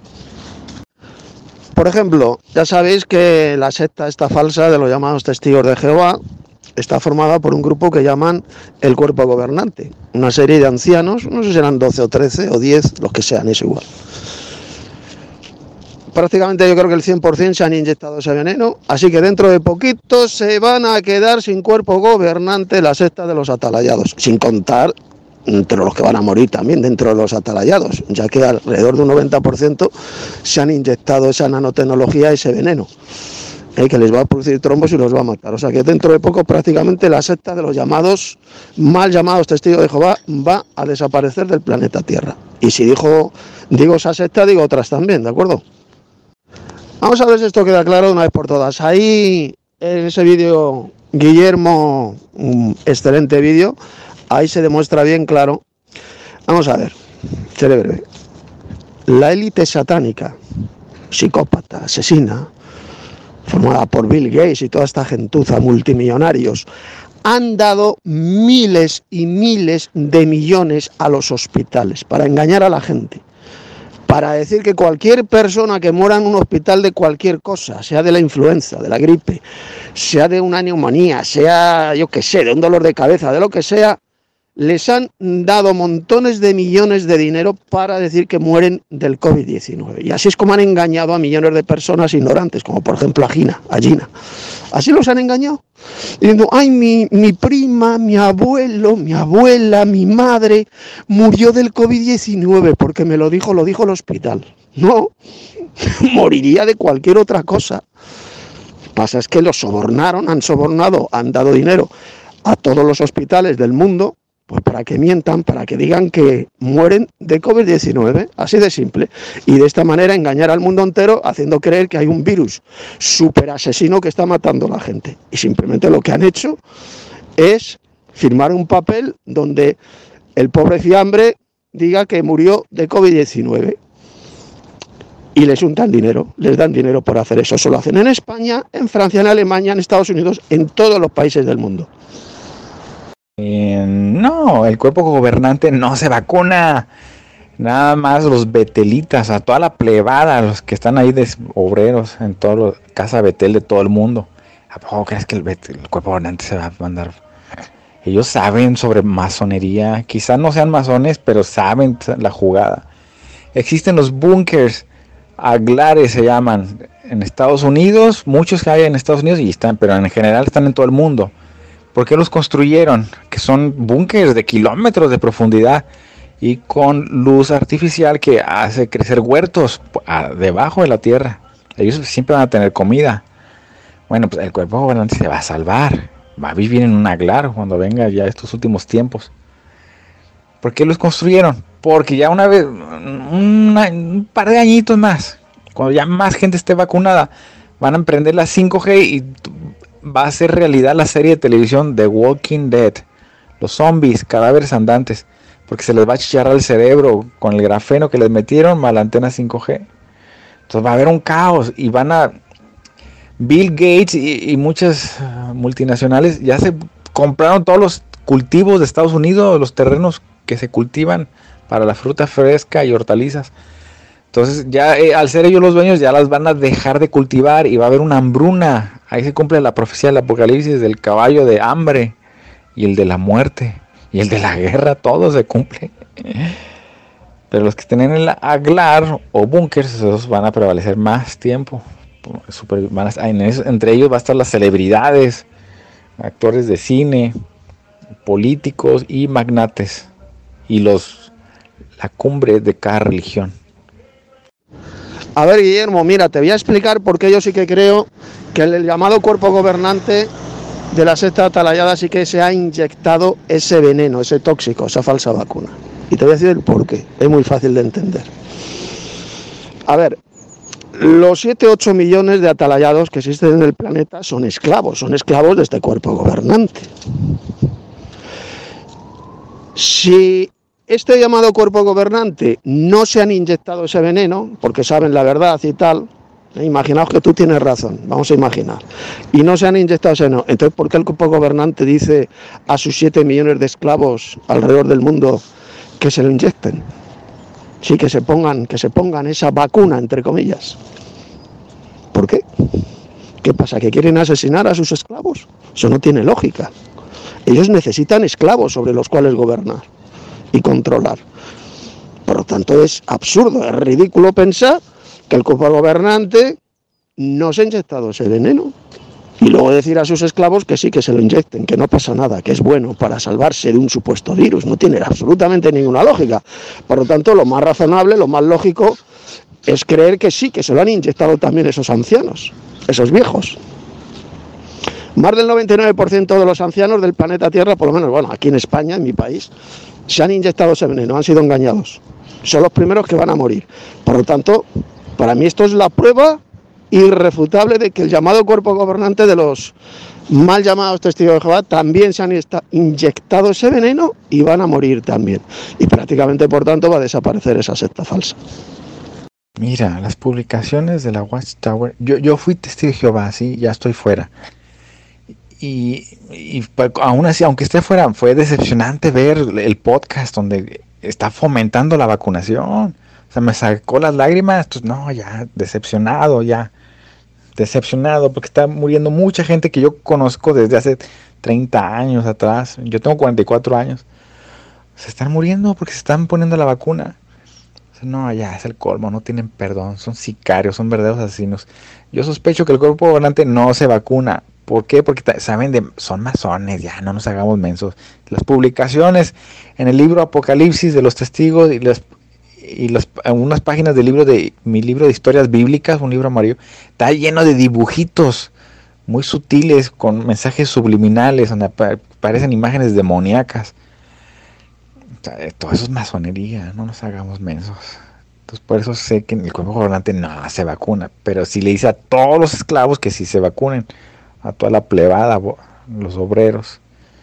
Por ejemplo, ya sabéis que la secta esta falsa de los llamados testigos de Jehová está formada por un grupo que llaman el cuerpo gobernante, una serie de ancianos, no sé si eran doce o trece o diez, los que sean, es igual. Prácticamente yo creo que el cien por ciento se han inyectado ese veneno, así que dentro de poquito se van a quedar sin cuerpo gobernante la secta de los atalayados, sin contar entre los que van a morir también dentro de los atalayados, ya que alrededor de un noventa por ciento se han inyectado esa nanotecnología, ese veneno, eh, que les va a producir trombos y los va a matar. O sea que dentro de poco prácticamente la secta de los llamados, mal llamados testigos de Jehová, va a desaparecer del planeta Tierra. Y si dijo, digo esa secta, digo otras también, ¿de acuerdo? Vamos a ver si esto queda claro de una vez por todas. Ahí en ese vídeo, Guillermo, un excelente vídeo, ahí se demuestra bien claro. Vamos a ver, seré breve. La élite satánica, psicópata, asesina, formada por Bill Gates y toda esta gentuza, multimillonarios, han dado miles y miles de millones a los hospitales para engañar a la gente, para decir que cualquier persona que muera en un hospital de cualquier cosa, sea de la influenza, de la gripe, sea de una neumonía, sea, yo qué sé, de un dolor de cabeza, de lo que sea, les han dado montones de millones de dinero para decir que mueren del COVID diecinueve. Y así es como han engañado a millones de personas ignorantes, como por ejemplo a Gina, a Gina. Así los han engañado. Diciendo, ay, mi, mi prima, mi abuelo, mi abuela, mi madre murió del COVID diecinueve porque me lo dijo, lo dijo el hospital. No, moriría de cualquier otra cosa. Lo que pasa es que los sobornaron, han sobornado, han dado dinero a todos los hospitales del mundo, pues para que mientan, para que digan que mueren de COVID diecinueve, así de simple. Y de esta manera engañar al mundo entero, haciendo creer que hay un virus súper asesino que está matando a la gente. Y simplemente lo que han hecho es firmar un papel donde el pobre fiambre diga que murió de COVID diecinueve. Y les untan dinero, les dan dinero por hacer eso. Eso lo hacen en España, en Francia, en Alemania, en Estados Unidos, en todos los países del mundo. Eh, no, el cuerpo gobernante no se vacuna. Nada más los betelitas, a toda la plebada, los que están ahí de obreros en toda la casa Betel de todo el mundo. ¿A poco crees que el, betel, el cuerpo gobernante se va a mandar? Ellos saben sobre masonería, quizás no sean masones, pero saben la jugada. Existen los búnkers, aglares se llaman, en Estados Unidos, muchos que hay en Estados Unidos y están, pero en general están en todo el mundo. ¿Por qué los construyeron? Que son búnkers de kilómetros de profundidad y con luz artificial que hace crecer huertos debajo de la tierra. Ellos siempre van a tener comida. Bueno, pues el cuerpo gobernante se va a salvar. Va a vivir en un aglar cuando venga ya estos últimos tiempos. ¿Por qué los construyeron? Porque ya una vez, una, un par de añitos más, cuando ya más gente esté vacunada, van a emprender la cinco G y va a ser realidad la serie de televisión The Walking Dead. Los zombies, cadáveres andantes, porque se les va a chicharrar el cerebro con el grafeno que les metieron a la antena cinco G. Entonces va a haber un caos y van a... Bill Gates y, y muchas multinacionales ya se compraron todos los cultivos de Estados Unidos, los terrenos que se cultivan para la fruta fresca y hortalizas. Entonces ya eh, al ser ellos los dueños ya las van a dejar de cultivar y va a haber una hambruna. Ahí se cumple la profecía del Apocalipsis del caballo de hambre y el de la muerte y el de la guerra, todo se cumple. Pero los que estén en el aglar o búnkers, esos van a prevalecer más tiempo. Super, van a, en eso, entre ellos va a estar las celebridades, actores de cine, políticos y magnates y los la cumbre de cada religión. A ver, Guillermo, mira, te voy a explicar por qué yo sí que creo que el llamado cuerpo gobernante de la secta atalayada sí que se ha inyectado ese veneno, ese tóxico, esa falsa vacuna. Y te voy a decir el porqué, es muy fácil de entender. A ver, los siete u ocho millones de atalayados que existen en el planeta son esclavos, son esclavos de este cuerpo gobernante. Si este llamado cuerpo gobernante no se han inyectado ese veneno, porque saben la verdad y tal, eh, imaginaos que tú tienes razón, vamos a imaginar, y no se han inyectado ese veneno, entonces ¿por qué el cuerpo gobernante dice a sus siete millones de esclavos alrededor del mundo que se lo inyecten? Sí, que se pongan, que se pongan esa vacuna, entre comillas. ¿Por qué? ¿Qué pasa? ¿Que quieren asesinar a sus esclavos? Eso no tiene lógica. Ellos necesitan esclavos sobre los cuales gobernar y controlar. Por lo tanto, es absurdo, es ridículo pensar que el cuerpo gobernante no se ha inyectado ese veneno. Y luego decir a sus esclavos que sí, que se lo inyecten, que no pasa nada, que es bueno para salvarse de un supuesto virus. No tiene absolutamente ninguna lógica. Por lo tanto, lo más razonable, lo más lógico, es creer que sí, que se lo han inyectado también esos ancianos, esos viejos. Más del noventa y nueve por ciento de los ancianos del planeta Tierra, por lo menos, bueno, aquí en España, en mi país, se han inyectado ese veneno, han sido engañados. Son los primeros que van a morir. Por lo tanto, para mí esto es la prueba irrefutable de que el llamado cuerpo gobernante de los mal llamados testigos de Jehová también se han inyectado ese veneno y van a morir también. Y prácticamente, por tanto, va a desaparecer esa secta falsa. Mira, las publicaciones de la Watchtower, yo, yo fui testigo de Jehová, sí, ya estoy fuera. Y, y aún así, aunque esté fuera, fue decepcionante ver el podcast donde está fomentando la vacunación. O sea, me sacó las lágrimas. Pues no, ya, decepcionado, ya. Decepcionado, porque está muriendo mucha gente que yo conozco desde hace treinta años atrás. Yo tengo cuarenta y cuatro años. Se están muriendo porque se están poniendo la vacuna. O sea, no, ya, es el colmo, no tienen perdón. Son sicarios, son verdaderos asesinos. Yo sospecho que el cuerpo gobernante no se vacuna. ¿Por qué? Porque saben de, son masones, ya no nos hagamos mensos. Las publicaciones en el libro Apocalipsis de los testigos y las y las unas páginas del libro de mi libro de historias bíblicas, un libro amarillo, está lleno de dibujitos muy sutiles con mensajes subliminales donde parecen imágenes demoníacas. O sea, todo eso es masonería, no nos hagamos mensos. Entonces por eso sé que el cuerpo gobernante no se vacuna, pero sí le dice a todos los esclavos que sí se vacunen, a toda la plebada, los obreros.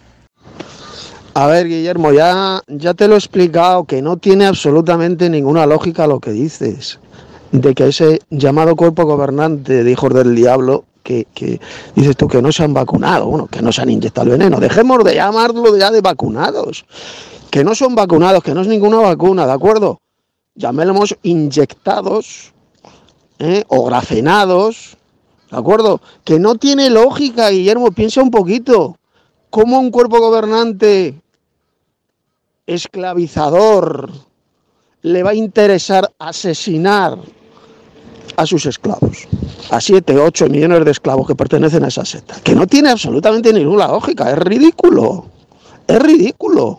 A ver, Guillermo, ya, ya te lo he explicado, que no tiene absolutamente ninguna lógica lo que dices, de que ese llamado cuerpo gobernante de hijos del diablo, que, que dices tú que no se han vacunado, bueno, que no se han inyectado el veneno, dejemos de llamarlo ya de vacunados, que no son vacunados, que no es ninguna vacuna, ¿de acuerdo? Llamémoslos inyectados, ¿eh? o grafenados, ¿de acuerdo? Que no tiene lógica, Guillermo, piensa un poquito. ¿Cómo un cuerpo gobernante esclavizador le va a interesar asesinar a sus esclavos? A siete, ocho millones de esclavos que pertenecen a esa secta. Que no tiene absolutamente ninguna lógica, es ridículo. Es ridículo.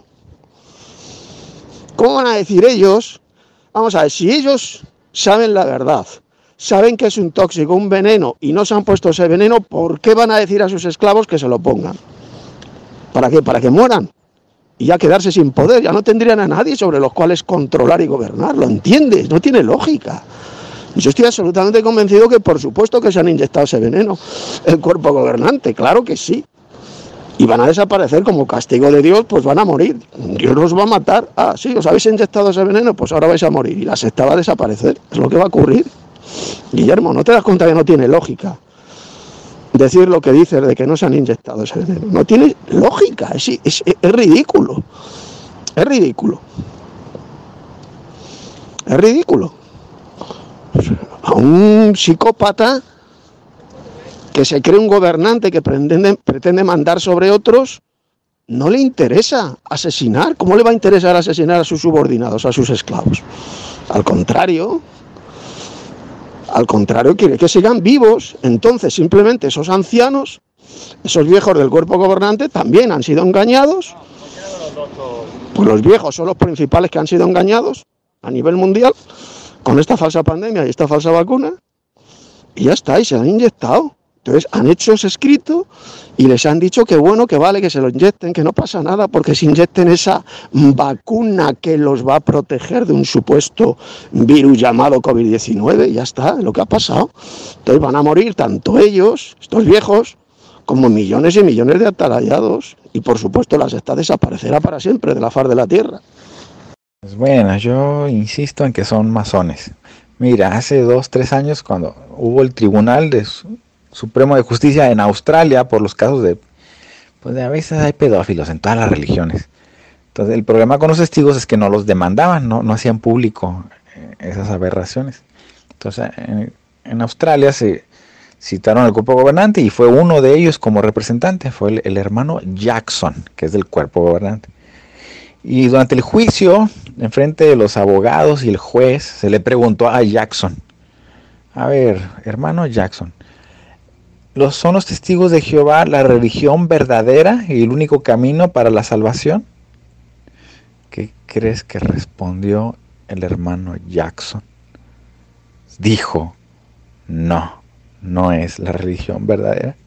¿Cómo van a decir ellos? Vamos a ver, si ellos saben la verdad, saben que es un tóxico, un veneno, y no se han puesto ese veneno, ¿por qué van a decir a sus esclavos que se lo pongan? ¿Para qué? Para que mueran y ya quedarse sin poder, ya no tendrían a nadie sobre los cuales controlar y gobernar, ¿lo entiendes? No tiene lógica. Yo estoy absolutamente convencido que por supuesto que se han inyectado ese veneno, el cuerpo gobernante, claro que sí. Y van a desaparecer como castigo de Dios, pues van a morir. Dios los va a matar. Ah, sí, os habéis inyectado ese veneno, pues ahora vais a morir. Y la secta va a desaparecer, es lo que va a ocurrir. Guillermo, ¿no te das cuenta que no tiene lógica decir lo que dices de que no se han inyectado ese veneno? No tiene lógica, es, es, es ridículo. Es ridículo. Es ridículo. A un psicópata que se cree un gobernante que pretende, pretende mandar sobre otros, no le interesa asesinar. ¿Cómo le va a interesar asesinar a sus subordinados, a sus esclavos? Al contrario, al contrario, quiere que sigan vivos. Entonces, simplemente esos ancianos, esos viejos del cuerpo gobernante, también han sido engañados. Pues los viejos son los principales que han sido engañados a nivel mundial con esta falsa pandemia y esta falsa vacuna. Y ya está, y se han inyectado. Entonces han hecho ese escrito y les han dicho que bueno, que vale, que se lo inyecten, que no pasa nada porque se inyecten esa vacuna que los va a proteger de un supuesto virus llamado covid diecinueve, y ya está, lo que ha pasado. Entonces van a morir tanto ellos, estos viejos, como millones y millones de atalayados, y por supuesto la secta desaparecerá para siempre de la faz de la tierra. Pues bueno, yo insisto en que son masones. Mira, hace dos, tres años cuando hubo el Tribunal de Supremo de Justicia en Australia por los casos de, pues de a veces hay pedófilos en todas las religiones. Entonces el problema con los testigos es que no los demandaban, no, no hacían público esas aberraciones. Entonces en, en Australia se citaron al cuerpo gobernante y fue uno de ellos como representante, fue el, el hermano Jackson, que es del cuerpo gobernante. Y durante el juicio, enfrente de los abogados y el juez, se le preguntó a Jackson, a ver, hermano Jackson, ¿los son los testigos de Jehová la religión verdadera y el único camino para la salvación? ¿Qué crees que respondió el hermano Jackson? Dijo, no, no es la religión verdadera.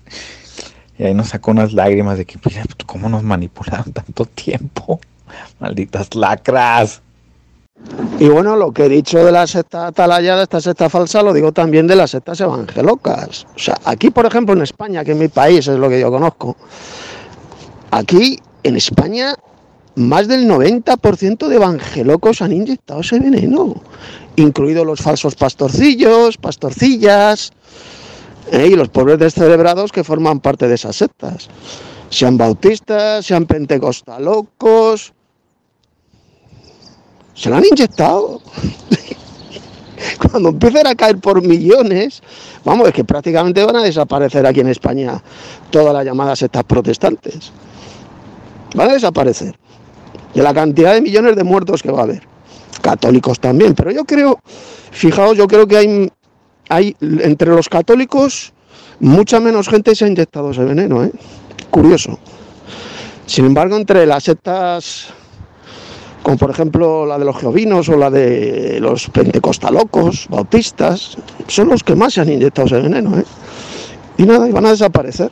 Y ahí nos sacó unas lágrimas de que, mira, ¿cómo nos manipularon tanto tiempo? Malditas lacras. Y bueno, lo que he dicho de la secta atalayada, esta secta falsa, lo digo también de las sectas evangelocas. O sea, aquí, por ejemplo, en España, que es mi país, es lo que yo conozco, aquí, en España, más del noventa por ciento de evangelocos han inyectado ese veneno, incluidos los falsos pastorcillos, pastorcillas, ¿eh? Y los pobres descerebrados que forman parte de esas sectas, sean bautistas, sean pentecostalocos, se lo han inyectado. Cuando empiecen a caer por millones, vamos, es que prácticamente van a desaparecer aquí en España todas las llamadas sectas protestantes. Van a desaparecer. De la cantidad de millones de muertos que va a haber. Católicos también, pero yo creo, fijaos, yo creo que hay, hay entre los católicos mucha menos gente se ha inyectado ese veneno, ¿eh? Curioso. Sin embargo, entre las sectas, como por ejemplo la de los jehovinos o la de los pentecostalocos, bautistas, son los que más se han inyectado ese veneno, ¿eh? Y nada, y van a desaparecer.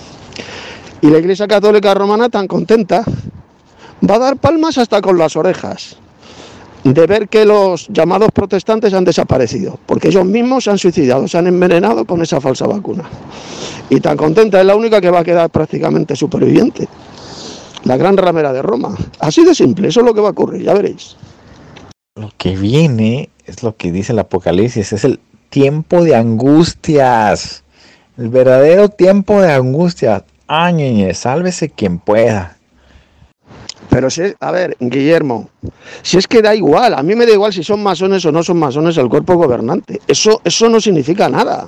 Y la Iglesia Católica Romana, tan contenta, va a dar palmas hasta con las orejas de ver que los llamados protestantes han desaparecido, porque ellos mismos se han suicidado, se han envenenado con esa falsa vacuna. Y tan contenta, es la única que va a quedar prácticamente superviviente. La gran ramera de Roma. Así de simple, eso es lo que va a ocurrir, ya veréis. Lo que viene es lo que dice el Apocalipsis, es el tiempo de angustias, el verdadero tiempo de angustias. Áñeñe, sálvese quien pueda. Pero si, a ver, Guillermo, si es que da igual, a mí me da igual si son masones o no son masones el cuerpo gobernante. Eso, eso no significa nada.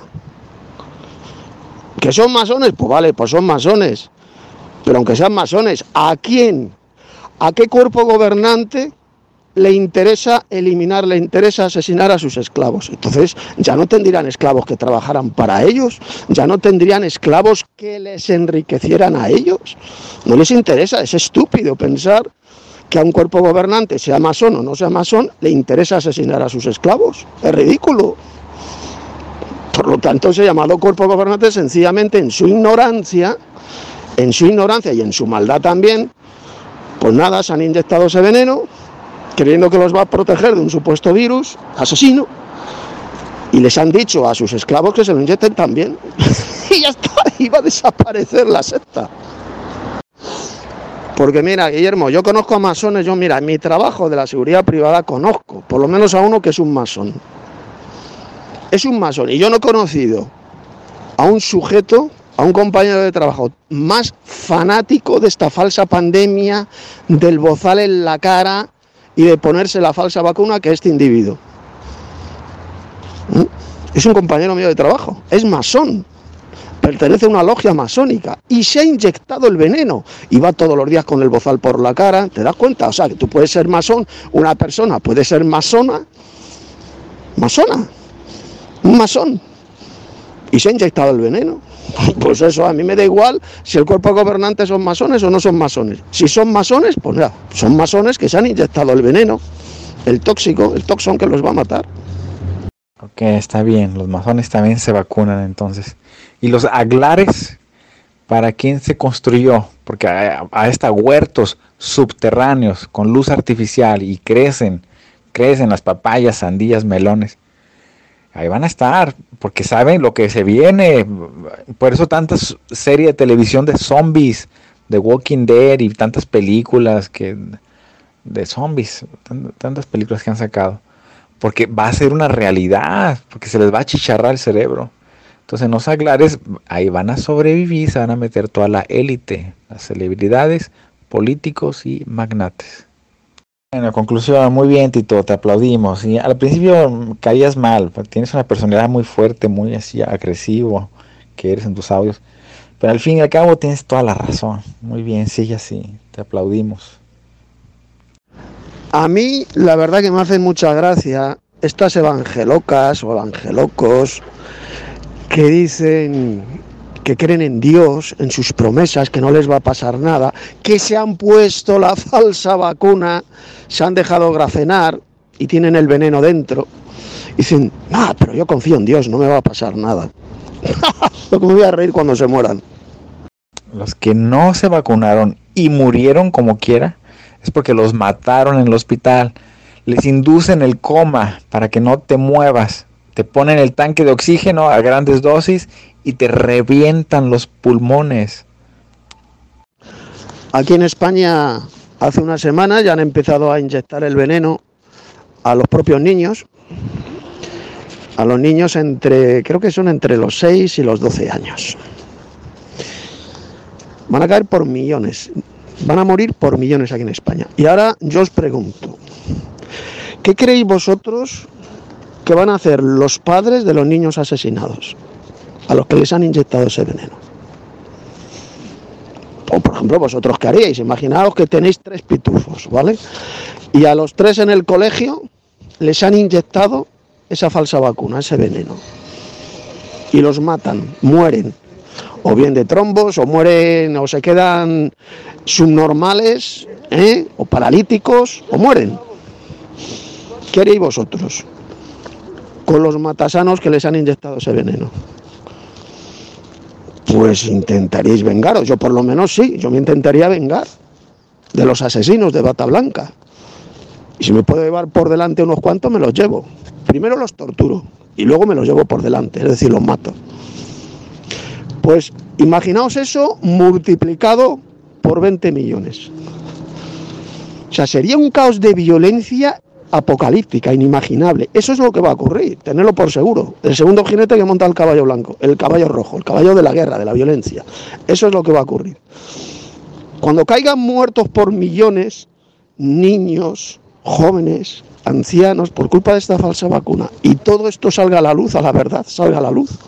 ¿Que son masones? Pues vale, pues son masones. Pero aunque sean masones, ¿a quién? ¿A qué cuerpo gobernante le interesa eliminar, le interesa asesinar a sus esclavos? Entonces ya no tendrían esclavos que trabajaran para ellos, ya no tendrían esclavos que les enriquecieran a ellos. No les interesa, es estúpido pensar que a un cuerpo gobernante, sea masón o no sea masón, le interesa asesinar a sus esclavos. Es ridículo. Por lo tanto, ese llamado cuerpo gobernante, sencillamente en su ignorancia, en su ignorancia y en su maldad también, pues nada, se han inyectado ese veneno, creyendo que los va a proteger de un supuesto virus asesino, y les han dicho a sus esclavos que se lo inyecten también. Y ya está, iba a desaparecer la secta. Porque mira, Guillermo, yo conozco a masones, yo mira, en mi trabajo de la seguridad privada conozco, por lo menos a uno que es un masón. Es un masón, y yo no he conocido a un sujeto, a un compañero de trabajo más fanático de esta falsa pandemia, del bozal en la cara y de ponerse la falsa vacuna que este individuo. ¿Mm? Es un compañero mío de trabajo, es masón, pertenece a una logia masónica y se ha inyectado el veneno y va todos los días con el bozal por la cara. ¿Te das cuenta? O sea, que tú puedes ser masón, una persona puede ser masona, masona, un masón, y se ha inyectado el veneno. Pues eso, a mí me da igual si el cuerpo gobernante son masones o no son masones. Si son masones, pues nada, son masones que se han inyectado el veneno, el tóxico, el toxón que los va a matar. Ok, está bien, los masones también se vacunan entonces. ¿Y los aglares? ¿Para quién se construyó? Porque a, a esta huertos subterráneos con luz artificial y crecen, crecen las papayas, sandías, melones. Ahí van a estar, porque saben lo que se viene. Por eso tantas series de televisión de zombies, de Walking Dead y tantas películas que de zombies, tantas películas que han sacado. Porque va a ser una realidad, porque se les va a achicharrar el cerebro. Entonces, en los aglares, ahí van a sobrevivir, se van a meter toda la élite, las celebridades, políticos y magnates. Bueno, conclusión, muy bien, Tito, te aplaudimos. Y al principio caías mal, tienes una personalidad muy fuerte, muy así agresivo, que eres en tus audios. Pero al fin y al cabo tienes toda la razón. Muy bien, sigue así, te aplaudimos. A mí, la verdad que me hacen mucha gracia estas evangelocas o evangelocos que dicen que creen en Dios, en sus promesas, que no les va a pasar nada, que se han puesto la falsa vacuna, se han dejado grafenar y tienen el veneno dentro. Y dicen, ah, pero yo confío en Dios, no me va a pasar nada. Lo que me voy a reír cuando se mueran. Los que no se vacunaron y murieron como quiera, es porque los mataron en el hospital. Les inducen el coma para que no te muevas. Te ponen el tanque de oxígeno a grandes dosis y te revientan los pulmones. Aquí en España, hace una semana ya han empezado a inyectar el veneno a los propios niños. A los niños entre, creo que son entre los seis y los doce años. Van a caer por millones. Van a morir por millones aquí en España. Y ahora yo os pregunto, ¿qué creéis vosotros que van a hacer los padres de los niños asesinados, a los que les han inyectado ese veneno? O por ejemplo, vosotros qué haríais. Imaginaos que tenéis tres pitufos, ¿vale? Y a los tres en el colegio les han inyectado esa falsa vacuna, ese veneno. Y los matan, mueren. O bien de trombos, o mueren, o se quedan subnormales, ¿eh? O paralíticos, o mueren. ¿Qué haréis vosotros con los matasanos que les han inyectado ese veneno? Pues intentaríais vengaros. Yo por lo menos sí, yo me intentaría vengar de los asesinos de bata blanca. Y si me puedo llevar por delante unos cuantos, me los llevo. Primero los torturo y luego me los llevo por delante, es decir, los mato. Pues imaginaos eso multiplicado por veinte millones. O sea, sería un caos de violencia apocalíptica, inimaginable. Eso es lo que va a ocurrir, tenerlo por seguro. El segundo jinete que monta el caballo blanco, el caballo rojo, el caballo de la guerra, de la violencia. Eso es lo que va a ocurrir. Cuando caigan muertos por millones, niños, jóvenes, ancianos, por culpa de esta falsa vacuna, y todo esto salga a la luz, a la verdad, salga a la luz.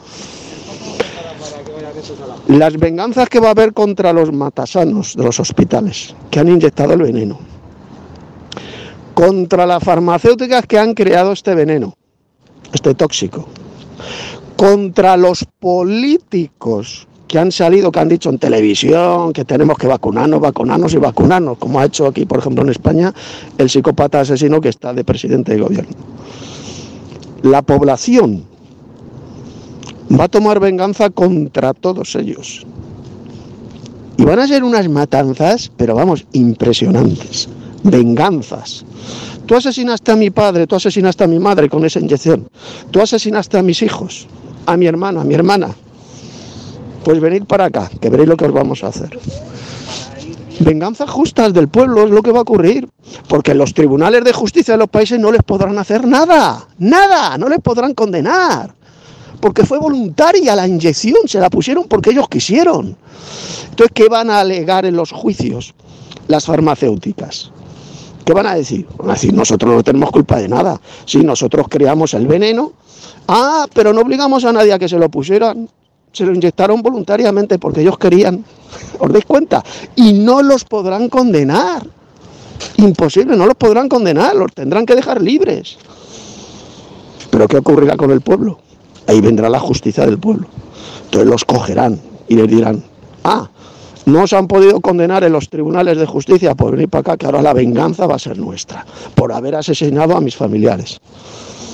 Las venganzas que va a haber contra los matasanos de los hospitales, que han inyectado el veneno, contra las farmacéuticas que han creado este veneno, este tóxico, contra los políticos que han salido, que han dicho en televisión que tenemos que vacunarnos, vacunarnos y vacunarnos, como ha hecho aquí, por ejemplo, en España, el psicópata asesino que está de presidente de gobierno. La población va a tomar venganza contra todos ellos. Y van a ser unas matanzas, pero vamos, impresionantes. Venganzas. Tú asesinaste a mi padre, tú asesinaste a mi madre con esa inyección. Tú asesinaste a mis hijos, a mi hermano, a mi hermana. Pues venid para acá, que veréis lo que os vamos a hacer. Venganzas justas del pueblo es lo que va a ocurrir, porque los tribunales de justicia de los países no les podrán hacer nada, nada, no les podrán condenar, porque fue voluntaria la inyección, se la pusieron porque ellos quisieron. Entonces, ¿qué van a alegar en los juicios las farmacéuticas? ¿Qué van a decir? Van a decir, nosotros no tenemos culpa de nada, sí, nosotros creamos el veneno, ah, pero no obligamos a nadie a que se lo pusieran. Se lo inyectaron voluntariamente porque ellos querían. ¿Os dais cuenta? Y no los podrán condenar. Imposible, no los podrán condenar, los tendrán que dejar libres. ¿Pero qué ocurrirá con el pueblo? Ahí vendrá la justicia del pueblo. Entonces los cogerán y les dirán, ah, no os han podido condenar en los tribunales de justicia por venir para acá, que ahora la venganza va a ser nuestra, por haber asesinado a mis familiares.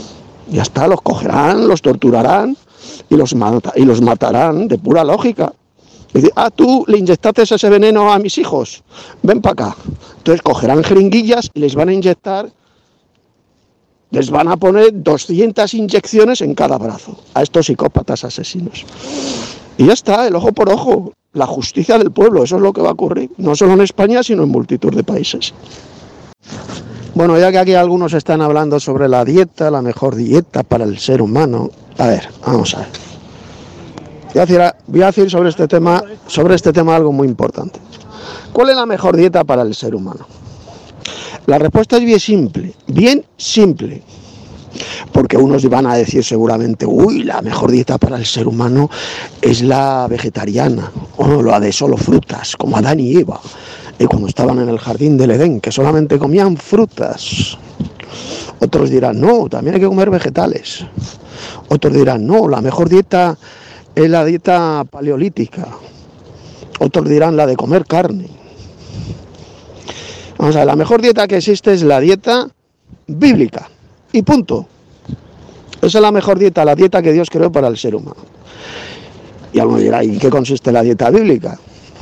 Ya está, los cogerán, los torturarán y los, mata, y los matarán de pura lógica. Y dice, ah, tú le inyectaste ese veneno a mis hijos, ven para acá. Entonces cogerán jeringuillas y les van a inyectar, les van a poner doscientas inyecciones en cada brazo a estos psicópatas asesinos. Y ya está, el ojo por ojo, la justicia del pueblo, eso es lo que va a ocurrir, no solo en España, sino en multitud de países. Bueno, ya que aquí algunos están hablando sobre la dieta, la mejor dieta para el ser humano, a ver, vamos a ver. Voy a decir, voy a decir sobre este tema, sobre este tema algo muy importante. ¿Cuál es la mejor dieta para el ser humano? La respuesta es bien simple, bien simple. Porque unos van a decir seguramente, uy, la mejor dieta para el ser humano es la vegetariana, o la de solo frutas, como Adán y Eva, y cuando estaban en el jardín del Edén, que solamente comían frutas. Otros dirán, no, también hay que comer vegetales. Otros dirán, no, la mejor dieta es la dieta paleolítica. Otros dirán la de comer carne. Vamos a ver, la mejor dieta que existe es la dieta bíblica. Y punto. Esa es la mejor dieta, la dieta que Dios creó para el ser humano. Y algunos dirán, ¿y qué consiste la dieta bíblica?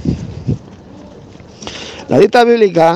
La dieta bíblica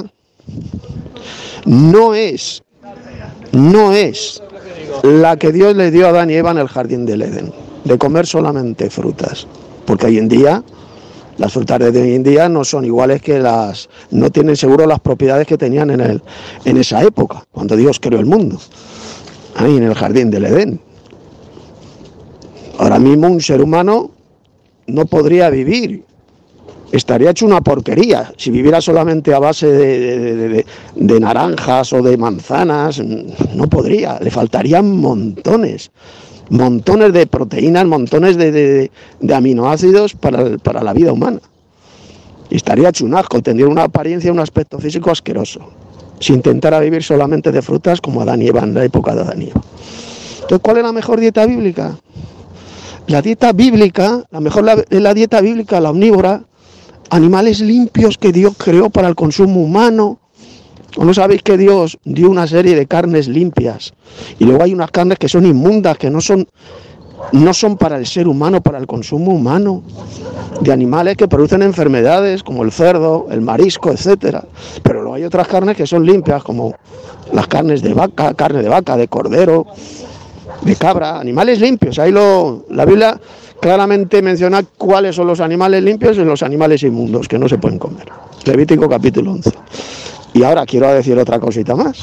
no es, no es la que Dios le dio a Adán y Eva en el jardín del Edén, de comer solamente frutas. Porque hoy en día, las frutas de hoy en día no son iguales que las, no tienen seguro las propiedades que tenían en, el, en esa época, cuando Dios creó el mundo. Ahí en el jardín del Edén. Ahora mismo un ser humano no podría vivir, estaría hecho una porquería. Si viviera solamente a base de, de, de, de naranjas o de manzanas, no podría, le faltarían montones, montones de proteínas, montones de, de, de aminoácidos para, para la vida humana. Y estaría hecho un asco, tendría una apariencia, un aspecto físico asqueroso. Si intentara vivir solamente de frutas como Adán y Eva en la época de Adán y Eva. Entonces, ¿cuál es la mejor dieta bíblica? La dieta bíblica, la mejor la, es la dieta bíblica, la omnívora, animales limpios que Dios creó para el consumo humano. ¿O no sabéis que Dios dio una serie de carnes limpias? Y luego hay unas carnes que son inmundas, que no son, no son para el ser humano, para el consumo humano, de animales que producen enfermedades, como el cerdo, el marisco, etcétera. Pero luego hay otras carnes que son limpias, como las carnes de vaca, carne de vaca, de cordero, de cabra, animales limpios. Ahí lo, la Biblia claramente menciona cuáles son los animales limpios y los animales inmundos, que no se pueden comer. Levítico capítulo once. Y ahora quiero decir otra cosita más.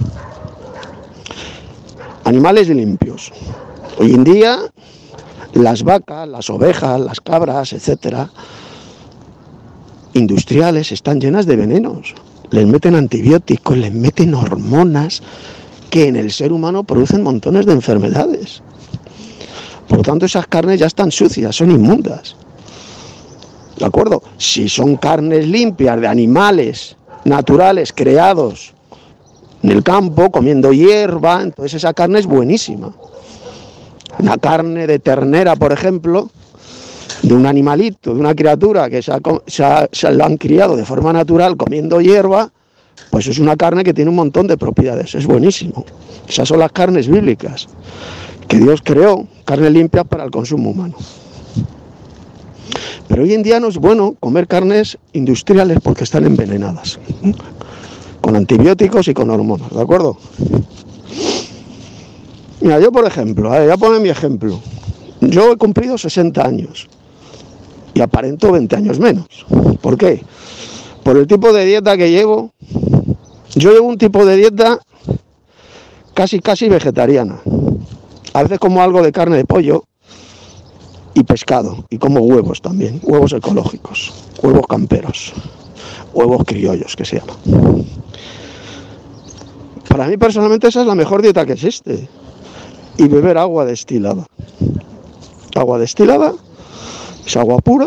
Animales limpios. Hoy en día, las vacas, las ovejas, las cabras, etcétera, industriales, están llenas de venenos. Les meten antibióticos, les meten hormonas que en el ser humano producen montones de enfermedades. Por lo tanto, esas carnes ya están sucias, son inmundas. ¿De acuerdo? Si son carnes limpias de animales naturales creados en el campo, comiendo hierba, entonces esa carne es buenísima. Una carne de ternera, por ejemplo, de un animalito, de una criatura que se, ha, se, ha, se la han criado de forma natural comiendo hierba, pues es una carne que tiene un montón de propiedades, es buenísimo. Esas son las carnes bíblicas que Dios creó, carnes limpias para el consumo humano. Pero hoy en día no es bueno comer carnes industriales porque están envenenadas, con antibióticos y con hormonas, ¿de acuerdo? Mira, yo por ejemplo, a ver, voy a poner mi ejemplo. Yo he cumplido sesenta años y aparento veinte años menos. ¿Por qué? Por el tipo de dieta que llevo. Yo llevo un tipo de dieta casi casi vegetariana. A veces como algo de carne de pollo y pescado, y como huevos también, huevos ecológicos, huevos camperos, huevos criollos que se llaman. Para mí personalmente esa es la mejor dieta que existe. Y beber agua destilada. Agua destilada es agua pura.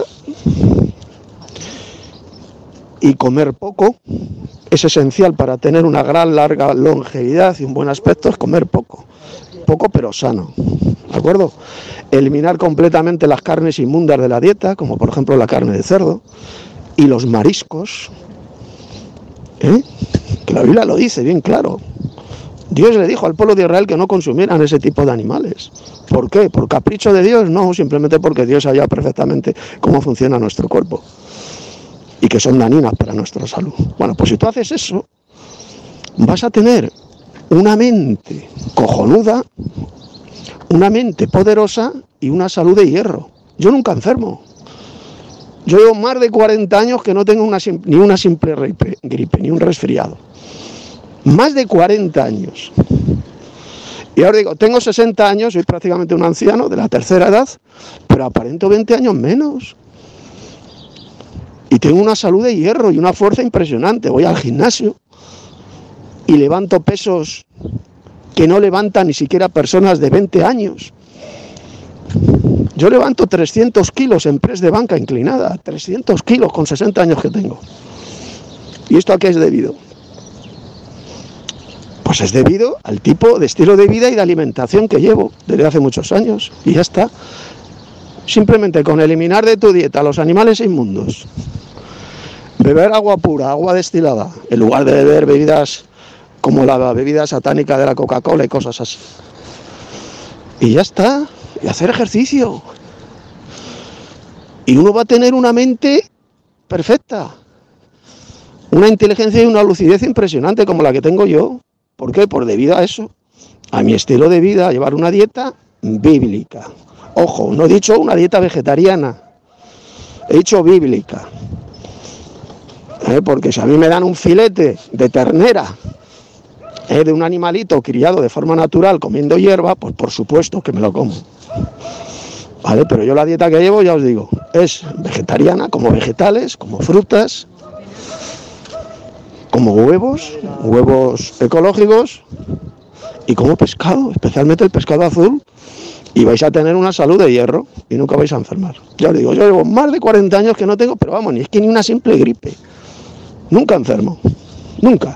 Y comer poco es esencial para tener una gran larga longevidad y un buen aspecto, es comer poco. Poco pero sano, ¿de acuerdo? Eliminar completamente las carnes inmundas de la dieta, como por ejemplo la carne de cerdo y los mariscos, ¿eh? Que la Biblia lo dice bien claro. Dios le dijo al pueblo de Israel que no consumieran ese tipo de animales. ¿Por qué? ¿Por capricho de Dios? No, simplemente porque Dios sabía perfectamente cómo funciona nuestro cuerpo y que son dañinas para nuestra salud. Bueno, pues si tú haces eso, vas a tener una mente cojonuda, una mente poderosa y una salud de hierro. Yo nunca enfermo. Yo llevo más de cuarenta años que no tengo una, ni una simple gripe, gripe, ni un resfriado. Más de cuarenta años. Y ahora digo, tengo sesenta años, soy prácticamente un anciano de la tercera edad, pero aparento veinte años menos. Y tengo una salud de hierro y una fuerza impresionante. Voy al gimnasio y levanto pesos que no levantan ni siquiera personas de veinte años. Yo levanto trescientos kilos en press de banca inclinada, trescientos kilos con sesenta años que tengo. ¿Y esto a qué es debido? Pues es debido al tipo de estilo de vida y de alimentación que llevo desde hace muchos años. Y ya está. Simplemente con eliminar de tu dieta los animales inmundos, beber agua pura, agua destilada, en lugar de beber bebidas como la bebida satánica de la Coca-Cola y cosas así. Y ya está. Y hacer ejercicio. Y uno va a tener una mente perfecta. Una inteligencia y una lucidez impresionante como la que tengo yo. ¿Por qué? Por debido a eso. A mi estilo de vida, a llevar una dieta bíblica. Ojo, no he dicho una dieta vegetariana. He dicho bíblica. ¿Eh? Porque si a mí me dan un filete de ternera, ¿eh? de un animalito criado de forma natural comiendo hierba, pues por supuesto que me lo como. Vale, pero yo la dieta que llevo, ya os digo, es vegetariana, como vegetales, como frutas, como huevos, huevos ecológicos y como pescado, especialmente el pescado azul, y vais a tener una salud de hierro y nunca vais a enfermar. Ya os digo, yo llevo más de cuarenta años que no tengo, pero vamos, ni es que ni una simple gripe. Nunca enfermo, nunca.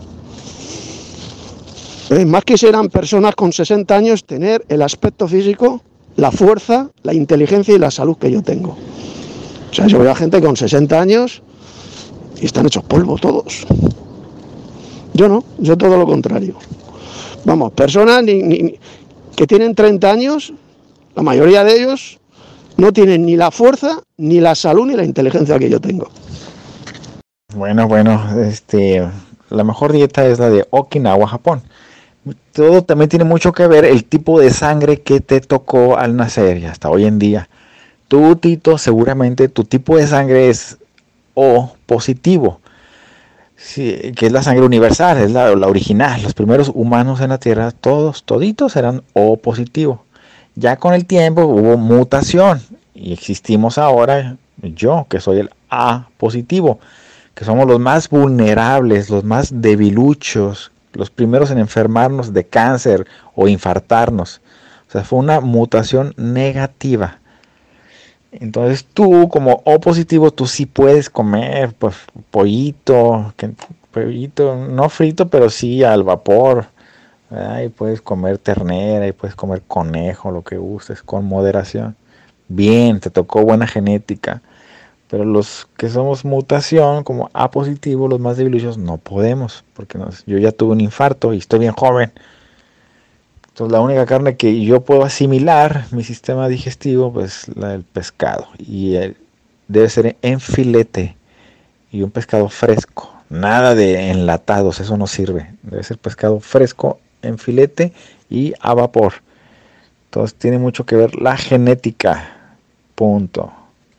Eh, más quisieran personas con sesenta años tener el aspecto físico, la fuerza, la inteligencia y la salud que yo tengo. O sea, yo veo a gente con sesenta años y están hechos polvo todos. Yo no, yo todo lo contrario. Vamos, personas ni, ni, que tienen treinta años, la mayoría de ellos no tienen ni la fuerza, ni la salud, ni la inteligencia que yo tengo. Bueno, bueno, este, la mejor dieta es la de Okinawa, Japón. Todo también tiene mucho que ver el tipo de sangre que te tocó al nacer y hasta hoy en día. Tú, Tito, seguramente tu tipo de sangre es O positivo, sí, que es la sangre universal, es la, la original. Los primeros humanos en la Tierra, todos, toditos eran O positivo. Ya con el tiempo hubo mutación y existimos ahora, yo que soy el A positivo, que somos los más vulnerables, los más debiluchos, los primeros en enfermarnos de cáncer o infartarnos. O sea, fue una mutación negativa. Entonces tú, como O positivo, tú sí puedes comer pues pollito, que, pollito no frito, pero sí al vapor. ¿Verdad? Y puedes comer ternera, y puedes comer conejo, lo que gustes, con moderación. Bien, te tocó buena genética. Pero los que somos mutación, como A positivo, los más debiluchos, no podemos. Porque nos, yo ya tuve un infarto y estoy bien joven. Entonces la única carne que yo puedo asimilar, mi sistema digestivo, pues la del pescado. Y el, debe ser en filete y un pescado fresco. Nada de enlatados, eso no sirve. Debe ser pescado fresco, en filete y a vapor. Entonces tiene mucho que ver la genética. Punto.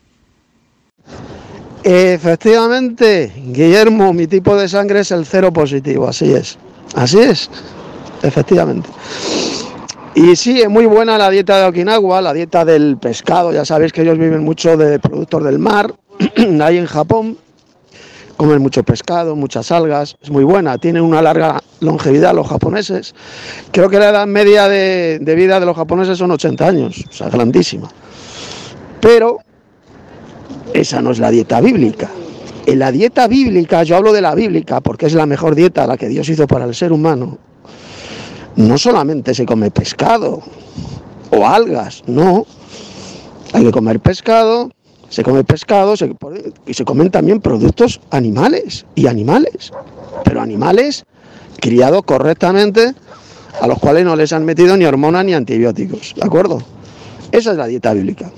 Efectivamente, Guillermo, mi tipo de sangre es el cero positivo, así es, así es, efectivamente. Y sí, es muy buena la dieta de Okinawa, la dieta del pescado, ya sabéis que ellos viven mucho de productos del mar, ahí en Japón, comen mucho pescado, muchas algas, es muy buena, tienen una larga longevidad los japoneses, creo que la edad media de, de vida de los japoneses son ochenta años, o sea, grandísima, pero esa no es la dieta bíblica. En la dieta bíblica, yo hablo de la bíblica porque es la mejor dieta, la que Dios hizo para el ser humano. No solamente se come pescado o algas, no. Hay que comer pescado, se come pescado se, y se comen también productos animales y animales. Pero animales criados correctamente a los cuales no les han metido ni hormonas ni antibióticos, ¿de acuerdo? Esa es la dieta bíblica.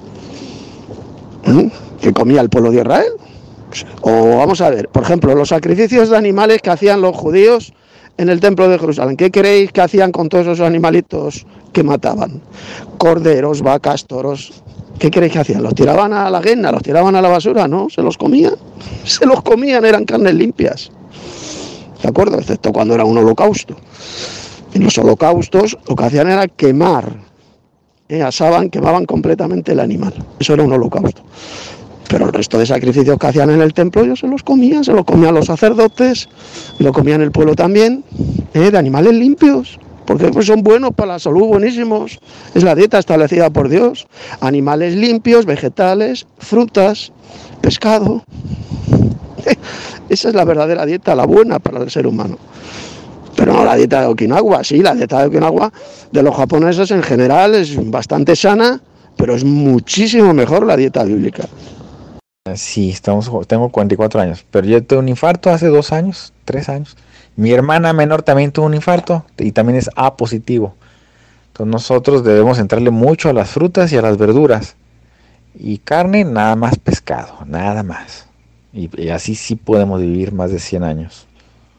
¿Mm? ¿Que comía el pueblo de Israel? O vamos a ver, por ejemplo, los sacrificios de animales que hacían los judíos en el templo de Jerusalén. ¿Qué creéis que hacían con todos esos animalitos que mataban? Corderos, vacas, toros. ¿Qué creéis que hacían? ¿Los tiraban a la guena? ¿Los tiraban a la basura? No, se los comían. Se los comían, eran carnes limpias. ¿De acuerdo? Excepto cuando era un holocausto. En los holocaustos lo que hacían era quemar. ¿eh? Asaban, quemaban completamente el animal. Eso era un holocausto. Pero el resto de sacrificios que hacían en el templo ellos se los comían, se los comían los sacerdotes, y lo comían el pueblo también, ¿eh? de animales limpios, porque pues, son buenos para la salud, buenísimos. Es la dieta establecida por Dios. Animales limpios, vegetales, frutas, pescado. Esa es la verdadera dieta, la buena para el ser humano. Pero no la dieta de Okinawa, sí, la dieta de Okinawa de los japoneses en general es bastante sana, pero es muchísimo mejor la dieta bíblica. Sí, estamos, tengo cuarenta y cuatro años, pero yo tuve un infarto hace dos años, tres años. Mi hermana menor también tuvo un infarto y también es A positivo. Entonces nosotros debemos entrarle mucho a las frutas y a las verduras. Y carne, nada más pescado, nada más. Y, y así sí podemos vivir más de cien años.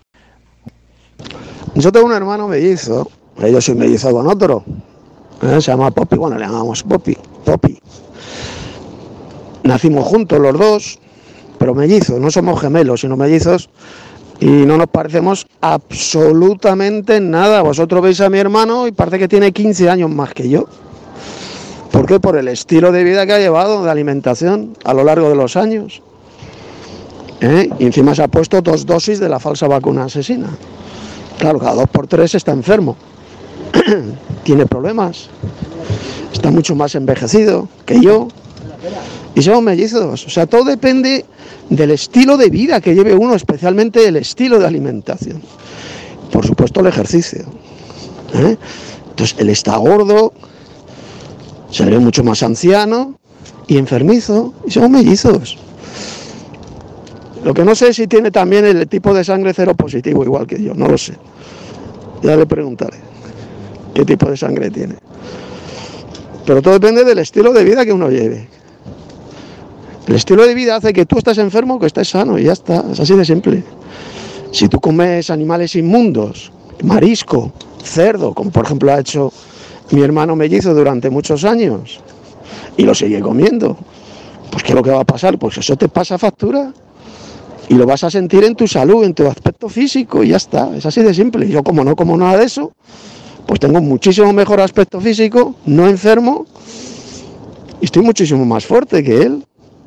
Yo tengo un hermano mellizo, yo soy mellizo con otro, ¿eh? Se llama Poppy, bueno, le llamamos Poppy, Poppy. Nacimos juntos los dos, pero mellizos, no somos gemelos, sino mellizos, y no nos parecemos absolutamente nada. Vosotros veis a mi hermano y parece que tiene quince años más que yo. ¿Por qué? Por el estilo de vida que ha llevado, de alimentación, a lo largo de los años. ¿Eh? Y encima se ha puesto dos dosis de la falsa vacuna asesina. Claro, cada dos por tres está enfermo. Tiene problemas. Está mucho más envejecido que yo. Y somos mellizos, o sea, todo depende del estilo de vida que lleve uno, especialmente el estilo de alimentación. Por supuesto el ejercicio. ¿eh? Entonces él está gordo, se ve mucho más anciano y enfermizo, y somos mellizos. Lo que no sé es si tiene también el tipo de sangre cero positivo, igual que yo, no lo sé. Ya le preguntaré qué tipo de sangre tiene. Pero todo depende del estilo de vida que uno lleve. El estilo de vida hace que tú estés enfermo o que estés sano y ya está, es así de simple. Si tú comes animales inmundos, marisco, cerdo, como por ejemplo ha hecho mi hermano mellizo durante muchos años, y lo sigue comiendo, pues ¿qué es lo que va a pasar? Pues eso te pasa factura y lo vas a sentir en tu salud, en tu aspecto físico y ya está, es así de simple. Yo como no como nada de eso, pues tengo muchísimo mejor aspecto físico, no enfermo y estoy muchísimo más fuerte que él.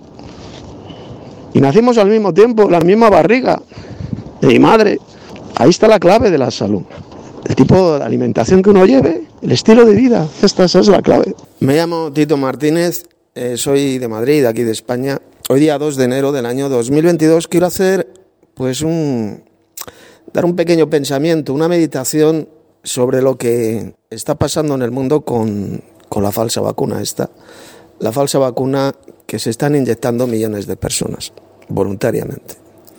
Y nacimos al mismo tiempo, la misma barriga de mi madre. Ahí está la clave de la salud. El tipo de alimentación que uno lleve, el estilo de vida, esta, esa es la clave. Me llamo Tito Martínez, eh, soy de Madrid, de aquí de España. Hoy día dos de enero del año dos mil veintidós quiero hacer, pues un, dar un pequeño pensamiento, una meditación sobre lo que está pasando en el mundo con, con la falsa vacuna esta. La falsa vacuna que se están inyectando millones de personas, voluntariamente.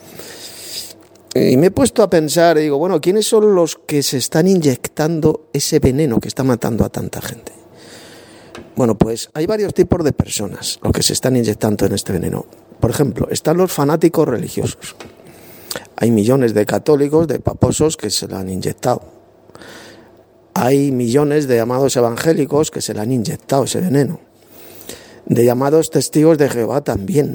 Y me he puesto a pensar, y digo, bueno, ¿quiénes son los que se están inyectando ese veneno que está matando a tanta gente? Bueno, pues hay varios tipos de personas los que se están inyectando en este veneno. Por ejemplo, están los fanáticos religiosos. Hay millones de católicos, de paposos que se lo han inyectado. Hay millones de llamados evangélicos que se le han inyectado ese veneno. De llamados testigos de Jehová también.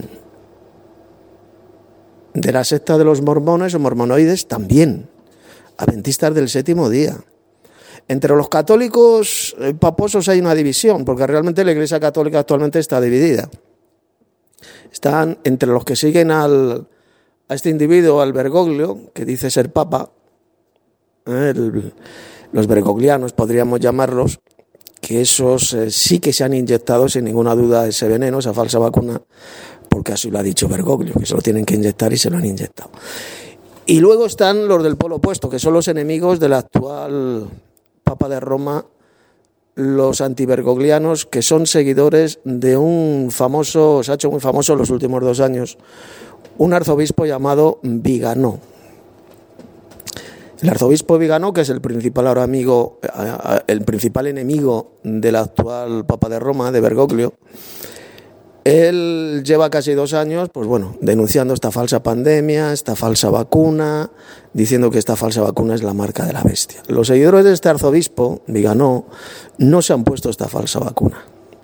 De la secta de los mormones o mormonoides también. Adventistas del séptimo día. Entre los católicos eh, paposos hay una división, porque realmente la Iglesia Católica actualmente está dividida. Están entre los que siguen al, a este individuo, al Bergoglio, que dice ser papa, eh, el, los bergoglianos podríamos llamarlos, que esos eh, sí que se han inyectado sin ninguna duda ese veneno, esa falsa vacuna, porque así lo ha dicho Bergoglio, que se lo tienen que inyectar y se lo han inyectado. Y luego están los del polo opuesto, que son los enemigos del actual Papa de Roma, los antibergoglianos, que son seguidores de un famoso, se ha hecho muy famoso en los últimos dos años, un arzobispo llamado Vigano. El arzobispo Vigano, que es el principal ahora amigo, el principal enemigo del actual Papa de Roma, de Bergoglio, él lleva casi dos años, pues bueno, denunciando esta falsa pandemia, esta falsa vacuna, diciendo que esta falsa vacuna es la marca de la bestia. Los seguidores de este arzobispo, Vigano, no se han puesto esta falsa vacuna.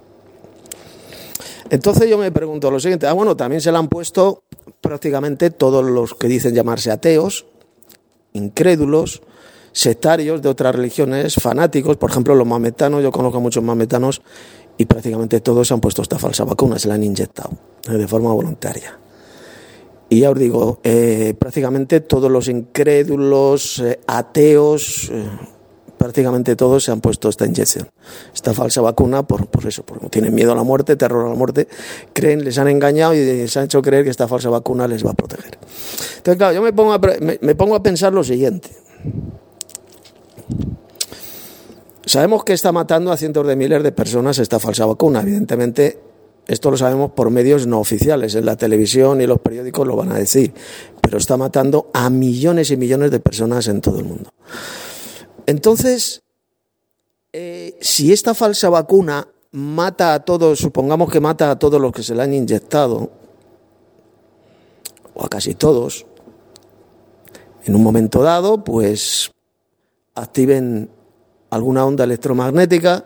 Entonces yo me pregunto lo siguiente, ah bueno, también se la han puesto prácticamente todos los que dicen llamarse ateos, incrédulos, sectarios de otras religiones, fanáticos, por ejemplo los maometanos, yo conozco a muchos maometanos y prácticamente todos se han puesto esta falsa vacuna, se la han inyectado eh, de forma voluntaria. Y ya os digo, eh, prácticamente todos los incrédulos, eh, ateos, eh, prácticamente todos se han puesto esta inyección, esta falsa vacuna, por, por eso, porque tienen miedo a la muerte, terror a la muerte, creen, les han engañado y les han hecho creer que esta falsa vacuna les va a proteger. Entonces, claro, yo me pongo a, me, me pongo a pensar lo siguiente. Sabemos que está matando a cientos de miles de personas esta falsa vacuna. Evidentemente, esto lo sabemos por medios no oficiales. En la televisión y los periódicos lo van a decir. Pero está matando a millones y millones de personas en todo el mundo. Entonces, eh, si esta falsa vacuna mata a todos, supongamos que mata a todos los que se la han inyectado, o a casi todos, en un momento dado, pues activen alguna onda electromagnética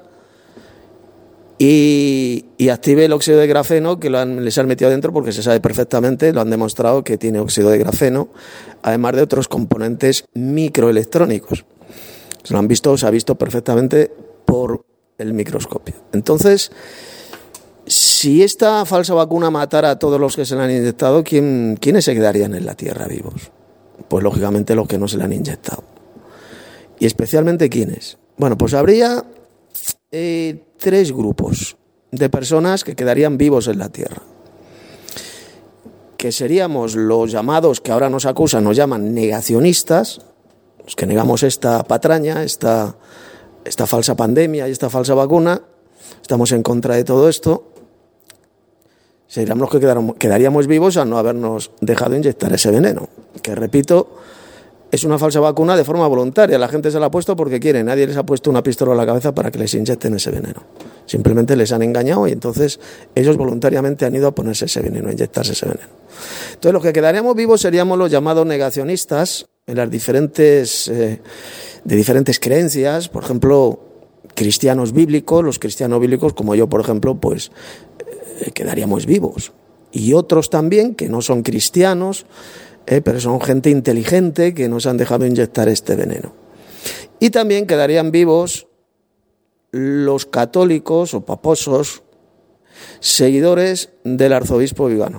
y, y active el óxido de grafeno que lo han, les han metido dentro, porque se sabe perfectamente, lo han demostrado que tiene óxido de grafeno, además de otros componentes microelectrónicos. Se lo han visto, se ha visto perfectamente por el microscopio. Entonces, si esta falsa vacuna matara a todos los que se la han inyectado, ¿quién, ¿quiénes se quedarían en la Tierra vivos? Pues lógicamente los que no se la han inyectado. ¿Y especialmente quiénes? Bueno, pues habría eh, tres grupos de personas que quedarían vivos en la Tierra. Que seríamos los llamados, que ahora nos acusan, nos llaman negacionistas, los que negamos esta patraña, esta, esta falsa pandemia y esta falsa vacuna, estamos en contra de todo esto, seríamos los que quedaríamos vivos al no habernos dejado inyectar ese veneno, que repito, es una falsa vacuna de forma voluntaria. La gente se la ha puesto porque quiere, nadie les ha puesto una pistola a la cabeza para que les inyecten ese veneno. Simplemente les han engañado y entonces ellos voluntariamente han ido a ponerse ese veneno, a inyectarse ese veneno. Entonces los que quedaríamos vivos seríamos los llamados negacionistas, en las diferentes, eh, de diferentes creencias, por ejemplo, cristianos bíblicos, los cristianos bíblicos como yo, por ejemplo, pues eh, quedaríamos vivos. Y otros también que no son cristianos, eh, pero son gente inteligente que nos han dejado inyectar este veneno. Y también quedarían vivos los católicos o paposos, seguidores del arzobispo Vigano.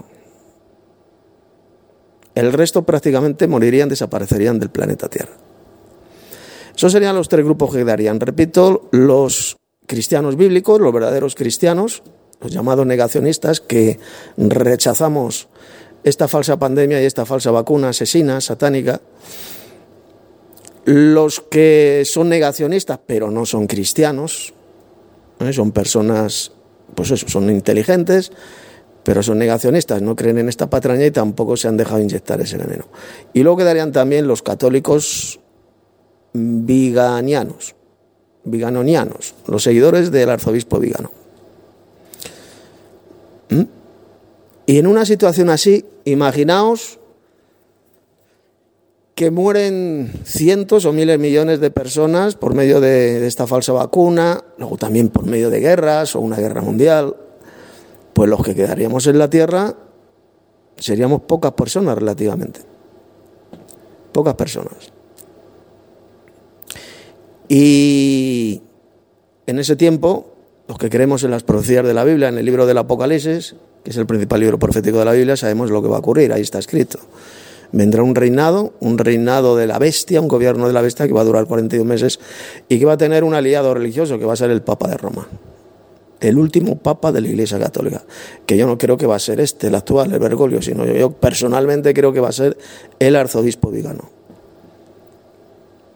El resto prácticamente morirían, desaparecerían del planeta Tierra. Esos serían los tres grupos que quedarían. Repito, los cristianos bíblicos, los verdaderos cristianos, los llamados negacionistas, que rechazamos esta falsa pandemia y esta falsa vacuna asesina, satánica. Los que son negacionistas, pero no son cristianos, ¿eh? Son personas, pues eso, son inteligentes, pero son negacionistas, no creen en esta patraña y tampoco se han dejado inyectar ese veneno. Y luego quedarían también los católicos viganianos, viganonianos, los seguidores del arzobispo Vigano. ¿Mm? Y en una situación así, imaginaos que mueren cientos o miles de millones de personas por medio de, de esta falsa vacuna, luego también por medio de guerras o una guerra mundial. Pues los que quedaríamos en la Tierra seríamos pocas personas relativamente. Pocas personas. Y en ese tiempo, los que creemos en las profecías de la Biblia, en el libro del Apocalipsis, que es el principal libro profético de la Biblia, sabemos lo que va a ocurrir, ahí está escrito. Vendrá un reinado, un reinado de la bestia, un gobierno de la bestia que va a durar cuarenta y un meses y que va a tener un aliado religioso que va a ser el Papa de Roma. El último papa de la Iglesia Católica, que yo no creo que va a ser este, el actual, el Bergoglio, sino yo, yo personalmente creo que va a ser el arzobispo Vigano.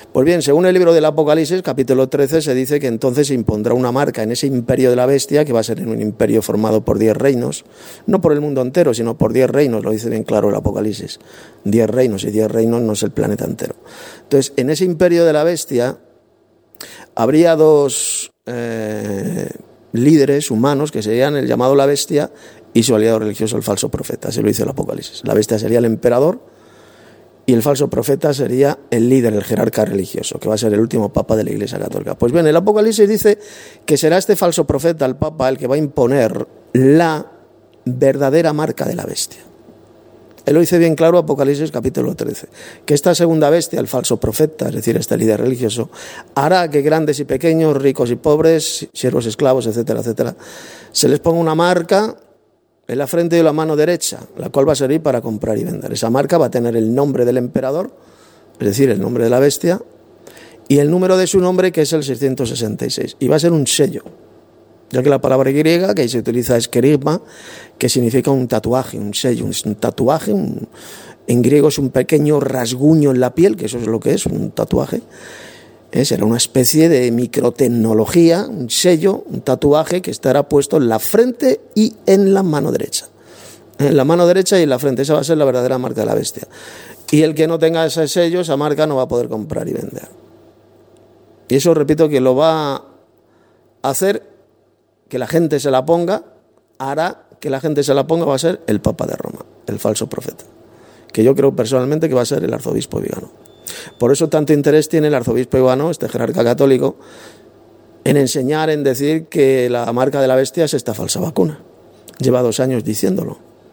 Pues bien, según el libro del Apocalipsis, capítulo trece, se dice que entonces se impondrá una marca en ese imperio de la bestia, que va a ser en un imperio formado por diez reinos, no por el mundo entero, sino por diez reinos, lo dice bien claro el Apocalipsis. Diez reinos, y diez reinos no es el planeta entero. Entonces, en ese imperio de la bestia habría dos eh, líderes humanos que serían el llamado la bestia y su aliado religioso, el falso profeta. Así lo dice el Apocalipsis. La bestia sería el emperador y el falso profeta sería el líder, el jerarca religioso, que va a ser el último papa de la Iglesia Católica. Pues bien, el Apocalipsis dice que será este falso profeta, el papa, el que va a imponer la verdadera marca de la bestia. Él lo dice bien claro, Apocalipsis capítulo trece, que esta segunda bestia, el falso profeta, es decir, este líder religioso, hará que grandes y pequeños, ricos y pobres, siervos, esclavos, etcétera, etcétera, se les ponga una marca en la frente y la mano derecha, la cual va a servir para comprar y vender. Esa marca va a tener el nombre del emperador, es decir, el nombre de la bestia, y el número de su nombre, que es el seiscientos sesenta y seis. Y va a ser un sello, ya que la palabra griega que ahí se utiliza es kerigma, que significa un tatuaje, un sello. Un tatuaje, un, en griego es un pequeño rasguño en la piel, que eso es lo que es, un tatuaje. ¿Eh? Será una especie de microtecnología, un sello, un tatuaje que estará puesto en la frente y en la mano derecha. En la mano derecha y en la frente, esa va a ser la verdadera marca de la bestia. Y el que no tenga ese sello, esa marca, no va a poder comprar y vender. Y eso, repito, que lo va a hacer que la gente se la ponga, hará que la gente se la ponga, va a ser el Papa de Roma, el falso profeta, que yo creo personalmente que va a ser el arzobispo Vigano. Por eso tanto interés tiene el arzobispo Vigano, este jerarca católico, en enseñar, en decir que la marca de la bestia es esta falsa vacuna. Lleva dos años diciéndolo.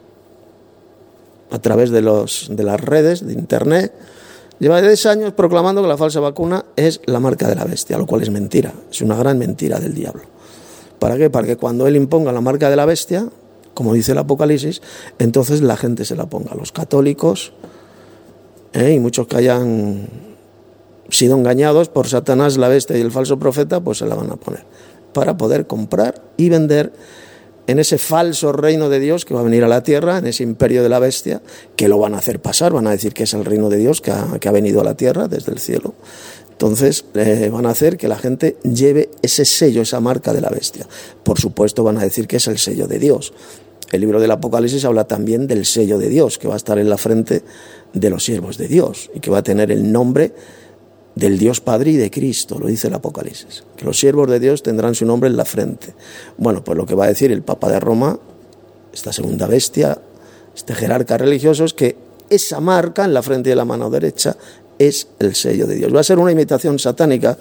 A través de, los, de las redes, de internet, lleva dos años proclamando que la falsa vacuna es la marca de la bestia, lo cual es mentira, es una gran mentira del diablo. ¿Para qué? Para que cuando él imponga la marca de la bestia, como dice el Apocalipsis, entonces la gente se la ponga. Los católicos ¿eh? y muchos que hayan sido engañados por Satanás, la bestia y el falso profeta, pues se la van a poner para poder comprar y vender en ese falso reino de Dios que va a venir a la tierra, en ese imperio de la bestia, que lo van a hacer pasar, van a decir que es el reino de Dios que ha, que ha venido a la tierra desde el cielo. Entonces eh, van a hacer que la gente lleve ese sello, esa marca de la bestia. Por supuesto van a decir que es el sello de Dios. El libro del Apocalipsis habla también del sello de Dios, que va a estar en la frente de los siervos de Dios y que va a tener el nombre del Dios Padre y de Cristo, lo dice el Apocalipsis, que los siervos de Dios tendrán su nombre en la frente. Bueno, pues lo que va a decir el Papa de Roma, esta segunda bestia, este jerarca religioso, es que esa marca en la frente y en la mano derecha es el sello de Dios. Va a ser una imitación satánica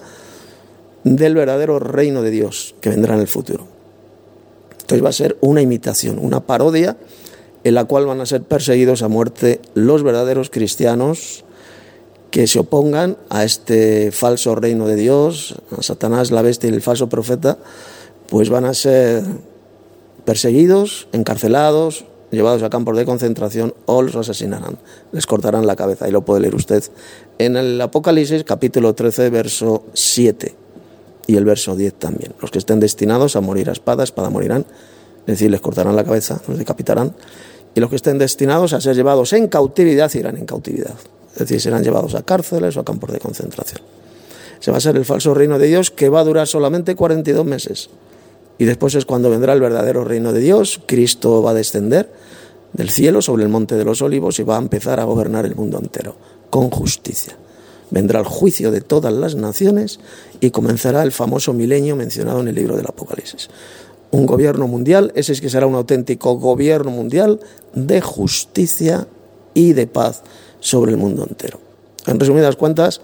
del verdadero reino de Dios que vendrá en el futuro. Entonces va a ser una imitación, una parodia en la cual van a ser perseguidos a muerte los verdaderos cristianos que se opongan a este falso reino de Dios, a Satanás, la bestia y el falso profeta, pues van a ser perseguidos, encarcelados, llevados a campos de concentración o los asesinarán, les cortarán la cabeza. Y lo puede leer usted en el Apocalipsis capítulo trece, verso siete y el verso diez también. Los que estén destinados a morir a espada, espada morirán, es decir, les cortarán la cabeza, los decapitarán, y los que estén destinados a ser llevados en cautividad irán en cautividad. Es decir, serán llevados a cárceles o a campos de concentración. Ese va a ser el falso reino de Dios, que va a durar solamente cuarenta y dos meses. Y después es cuando vendrá el verdadero reino de Dios. Cristo va a descender del cielo sobre el monte de los olivos y va a empezar a gobernar el mundo entero, con justicia. Vendrá el juicio de todas las naciones y comenzará el famoso milenio mencionado en el libro del Apocalipsis. Un gobierno mundial, ese es que será un auténtico gobierno mundial de justicia y de paz sobre el mundo entero. En resumidas cuentas,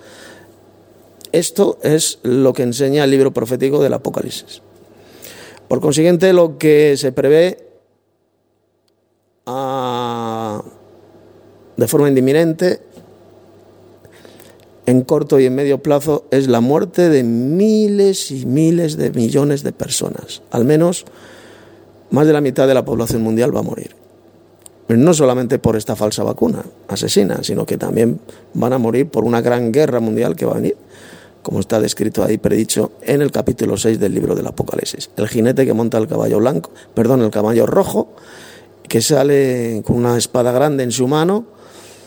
esto es lo que enseña el libro profético del Apocalipsis. Por consiguiente, lo que se prevé uh, de forma inminente, en corto y en medio plazo, es la muerte de miles y miles de millones de personas. Al menos más de la mitad de la población mundial va a morir. No solamente por esta falsa vacuna asesina, sino que también van a morir por una gran guerra mundial que va a venir, como está descrito ahí, predicho en el capítulo seis del libro del Apocalipsis. El jinete que monta el caballo blanco, perdón, el caballo rojo, que sale con una espada grande en su mano,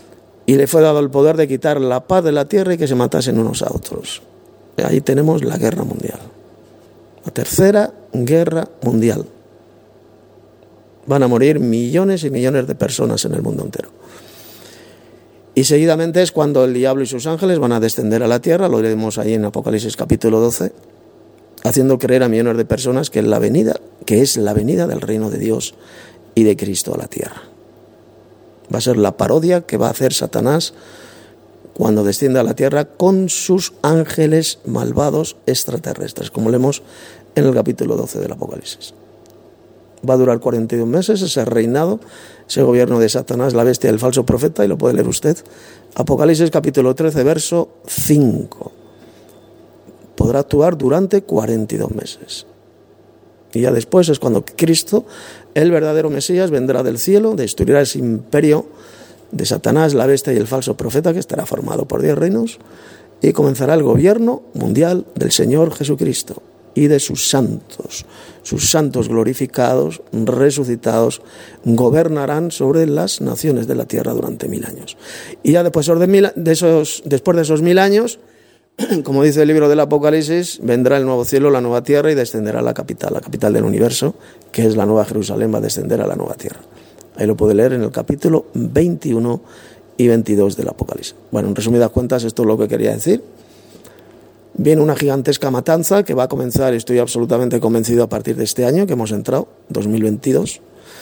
y le fue dado el poder de quitar la paz de la tierra y que se matasen unos a otros. Ahí tenemos la guerra mundial, la tercera guerra mundial. Van a morir millones y millones de personas en el mundo entero. Y seguidamente es cuando el diablo y sus ángeles van a descender a la tierra, lo leemos ahí en Apocalipsis capítulo doce, haciendo creer a millones de personas que es la venida, que es la venida del reino de Dios y de Cristo a la tierra. Va a ser la parodia que va a hacer Satanás cuando descienda a la tierra con sus ángeles malvados extraterrestres, como leemos en el capítulo doce del Apocalipsis. Va a durar cuarenta y dos meses ese reinado, ese gobierno de Satanás, la bestia del falso profeta, y lo puede leer usted. Apocalipsis capítulo trece, verso cinco. Podrá actuar durante cuarenta y dos meses. Y ya después es cuando Cristo, el verdadero Mesías, vendrá del cielo, destruirá ese imperio de Satanás, la bestia y el falso profeta, que estará formado por diez reinos, y comenzará el gobierno mundial del Señor Jesucristo y de sus santos. Sus santos glorificados, resucitados, gobernarán sobre las naciones de la tierra durante mil años. Y ya después de, mil, de esos, después de esos mil años, como dice el libro del Apocalipsis, vendrá el nuevo cielo, la nueva tierra, y descenderá la capital, la capital del universo, que es la nueva Jerusalén, va a descender a la nueva tierra. Ahí lo puede leer en el capítulo veintiuno y veintidós del Apocalipsis. Bueno, en resumidas cuentas, esto es lo que quería decir. Viene una gigantesca matanza que va a comenzar, estoy absolutamente convencido, a partir de este año que hemos entrado, dos mil veintidós.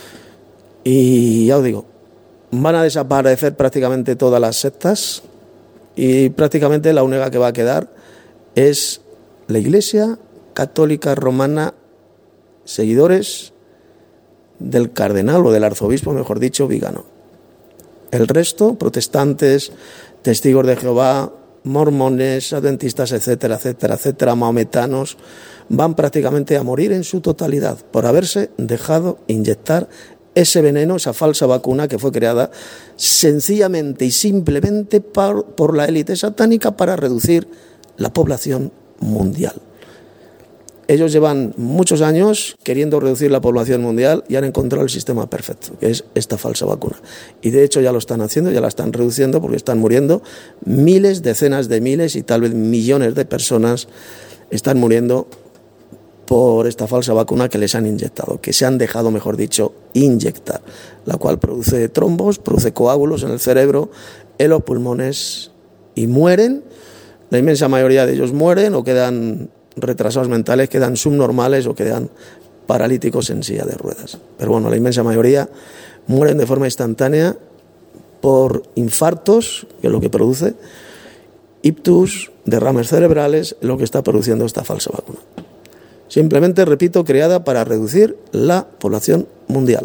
Y ya os digo, van a desaparecer prácticamente todas las sectas, y prácticamente la única que va a quedar es la Iglesia Católica Romana, seguidores del cardenal o del arzobispo, mejor dicho, Vigano. El resto, protestantes, testigos de Jehová, mormones, adventistas, etcétera, etcétera, etcétera, maometanos, van prácticamente a morir en su totalidad por haberse dejado inyectar ese veneno, esa falsa vacuna que fue creada sencillamente y simplemente por, por la élite satánica para reducir la población mundial. Ellos llevan muchos años queriendo reducir la población mundial y han encontrado el sistema perfecto, que es esta falsa vacuna. Y de hecho ya lo están haciendo, ya la están reduciendo, porque están muriendo miles, decenas de miles y tal vez millones de personas están muriendo por esta falsa vacuna que les han inyectado, que se han dejado, mejor dicho, inyectar, la cual produce trombos, produce coágulos en el cerebro, en los pulmones, y mueren. La inmensa mayoría de ellos mueren o quedan retrasados mentales, quedan subnormales o quedan paralíticos en silla de ruedas. Pero bueno, la inmensa mayoría mueren de forma instantánea por infartos, que es lo que produce, ictus, derrames cerebrales, lo que está produciendo esta falsa vacuna. Simplemente, repito, creada para reducir la población mundial.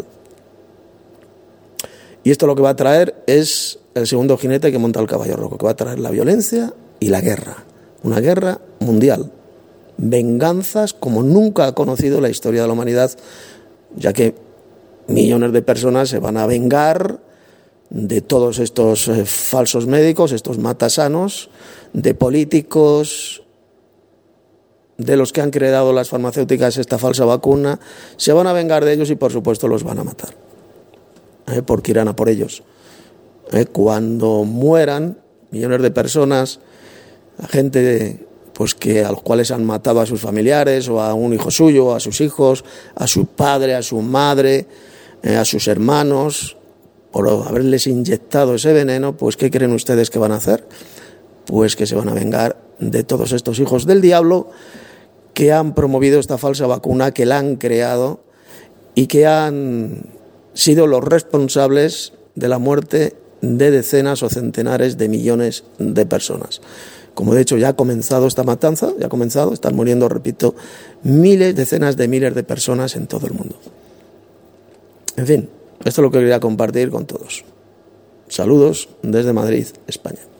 Y esto lo que va a traer es el segundo jinete que monta el caballo rojo, que va a traer la violencia y la guerra. Una guerra mundial. Venganzas como nunca ha conocido la historia de la humanidad, ya que millones de personas se van a vengar de todos estos eh, falsos médicos, estos matasanos, de políticos, de los que han creado las farmacéuticas esta falsa vacuna. Se van a vengar de ellos y por supuesto los van a matar, ¿eh? porque irán a por ellos. ¿Eh? Cuando mueran millones de personas, la gente pues que a los cuales han matado a sus familiares o a un hijo suyo, a sus hijos, a su padre, a su madre, eh, a sus hermanos, por haberles inyectado ese veneno, pues ¿qué creen ustedes que van a hacer? Pues que se van a vengar de todos estos hijos del diablo que han promovido esta falsa vacuna, que la han creado y que han sido los responsables de la muerte de decenas o centenares de millones de personas. Como de hecho ya ha comenzado esta matanza, ya ha comenzado, están muriendo, repito, miles, decenas de miles de personas en todo el mundo. En fin, esto es lo que quería compartir con todos. Saludos desde Madrid, España.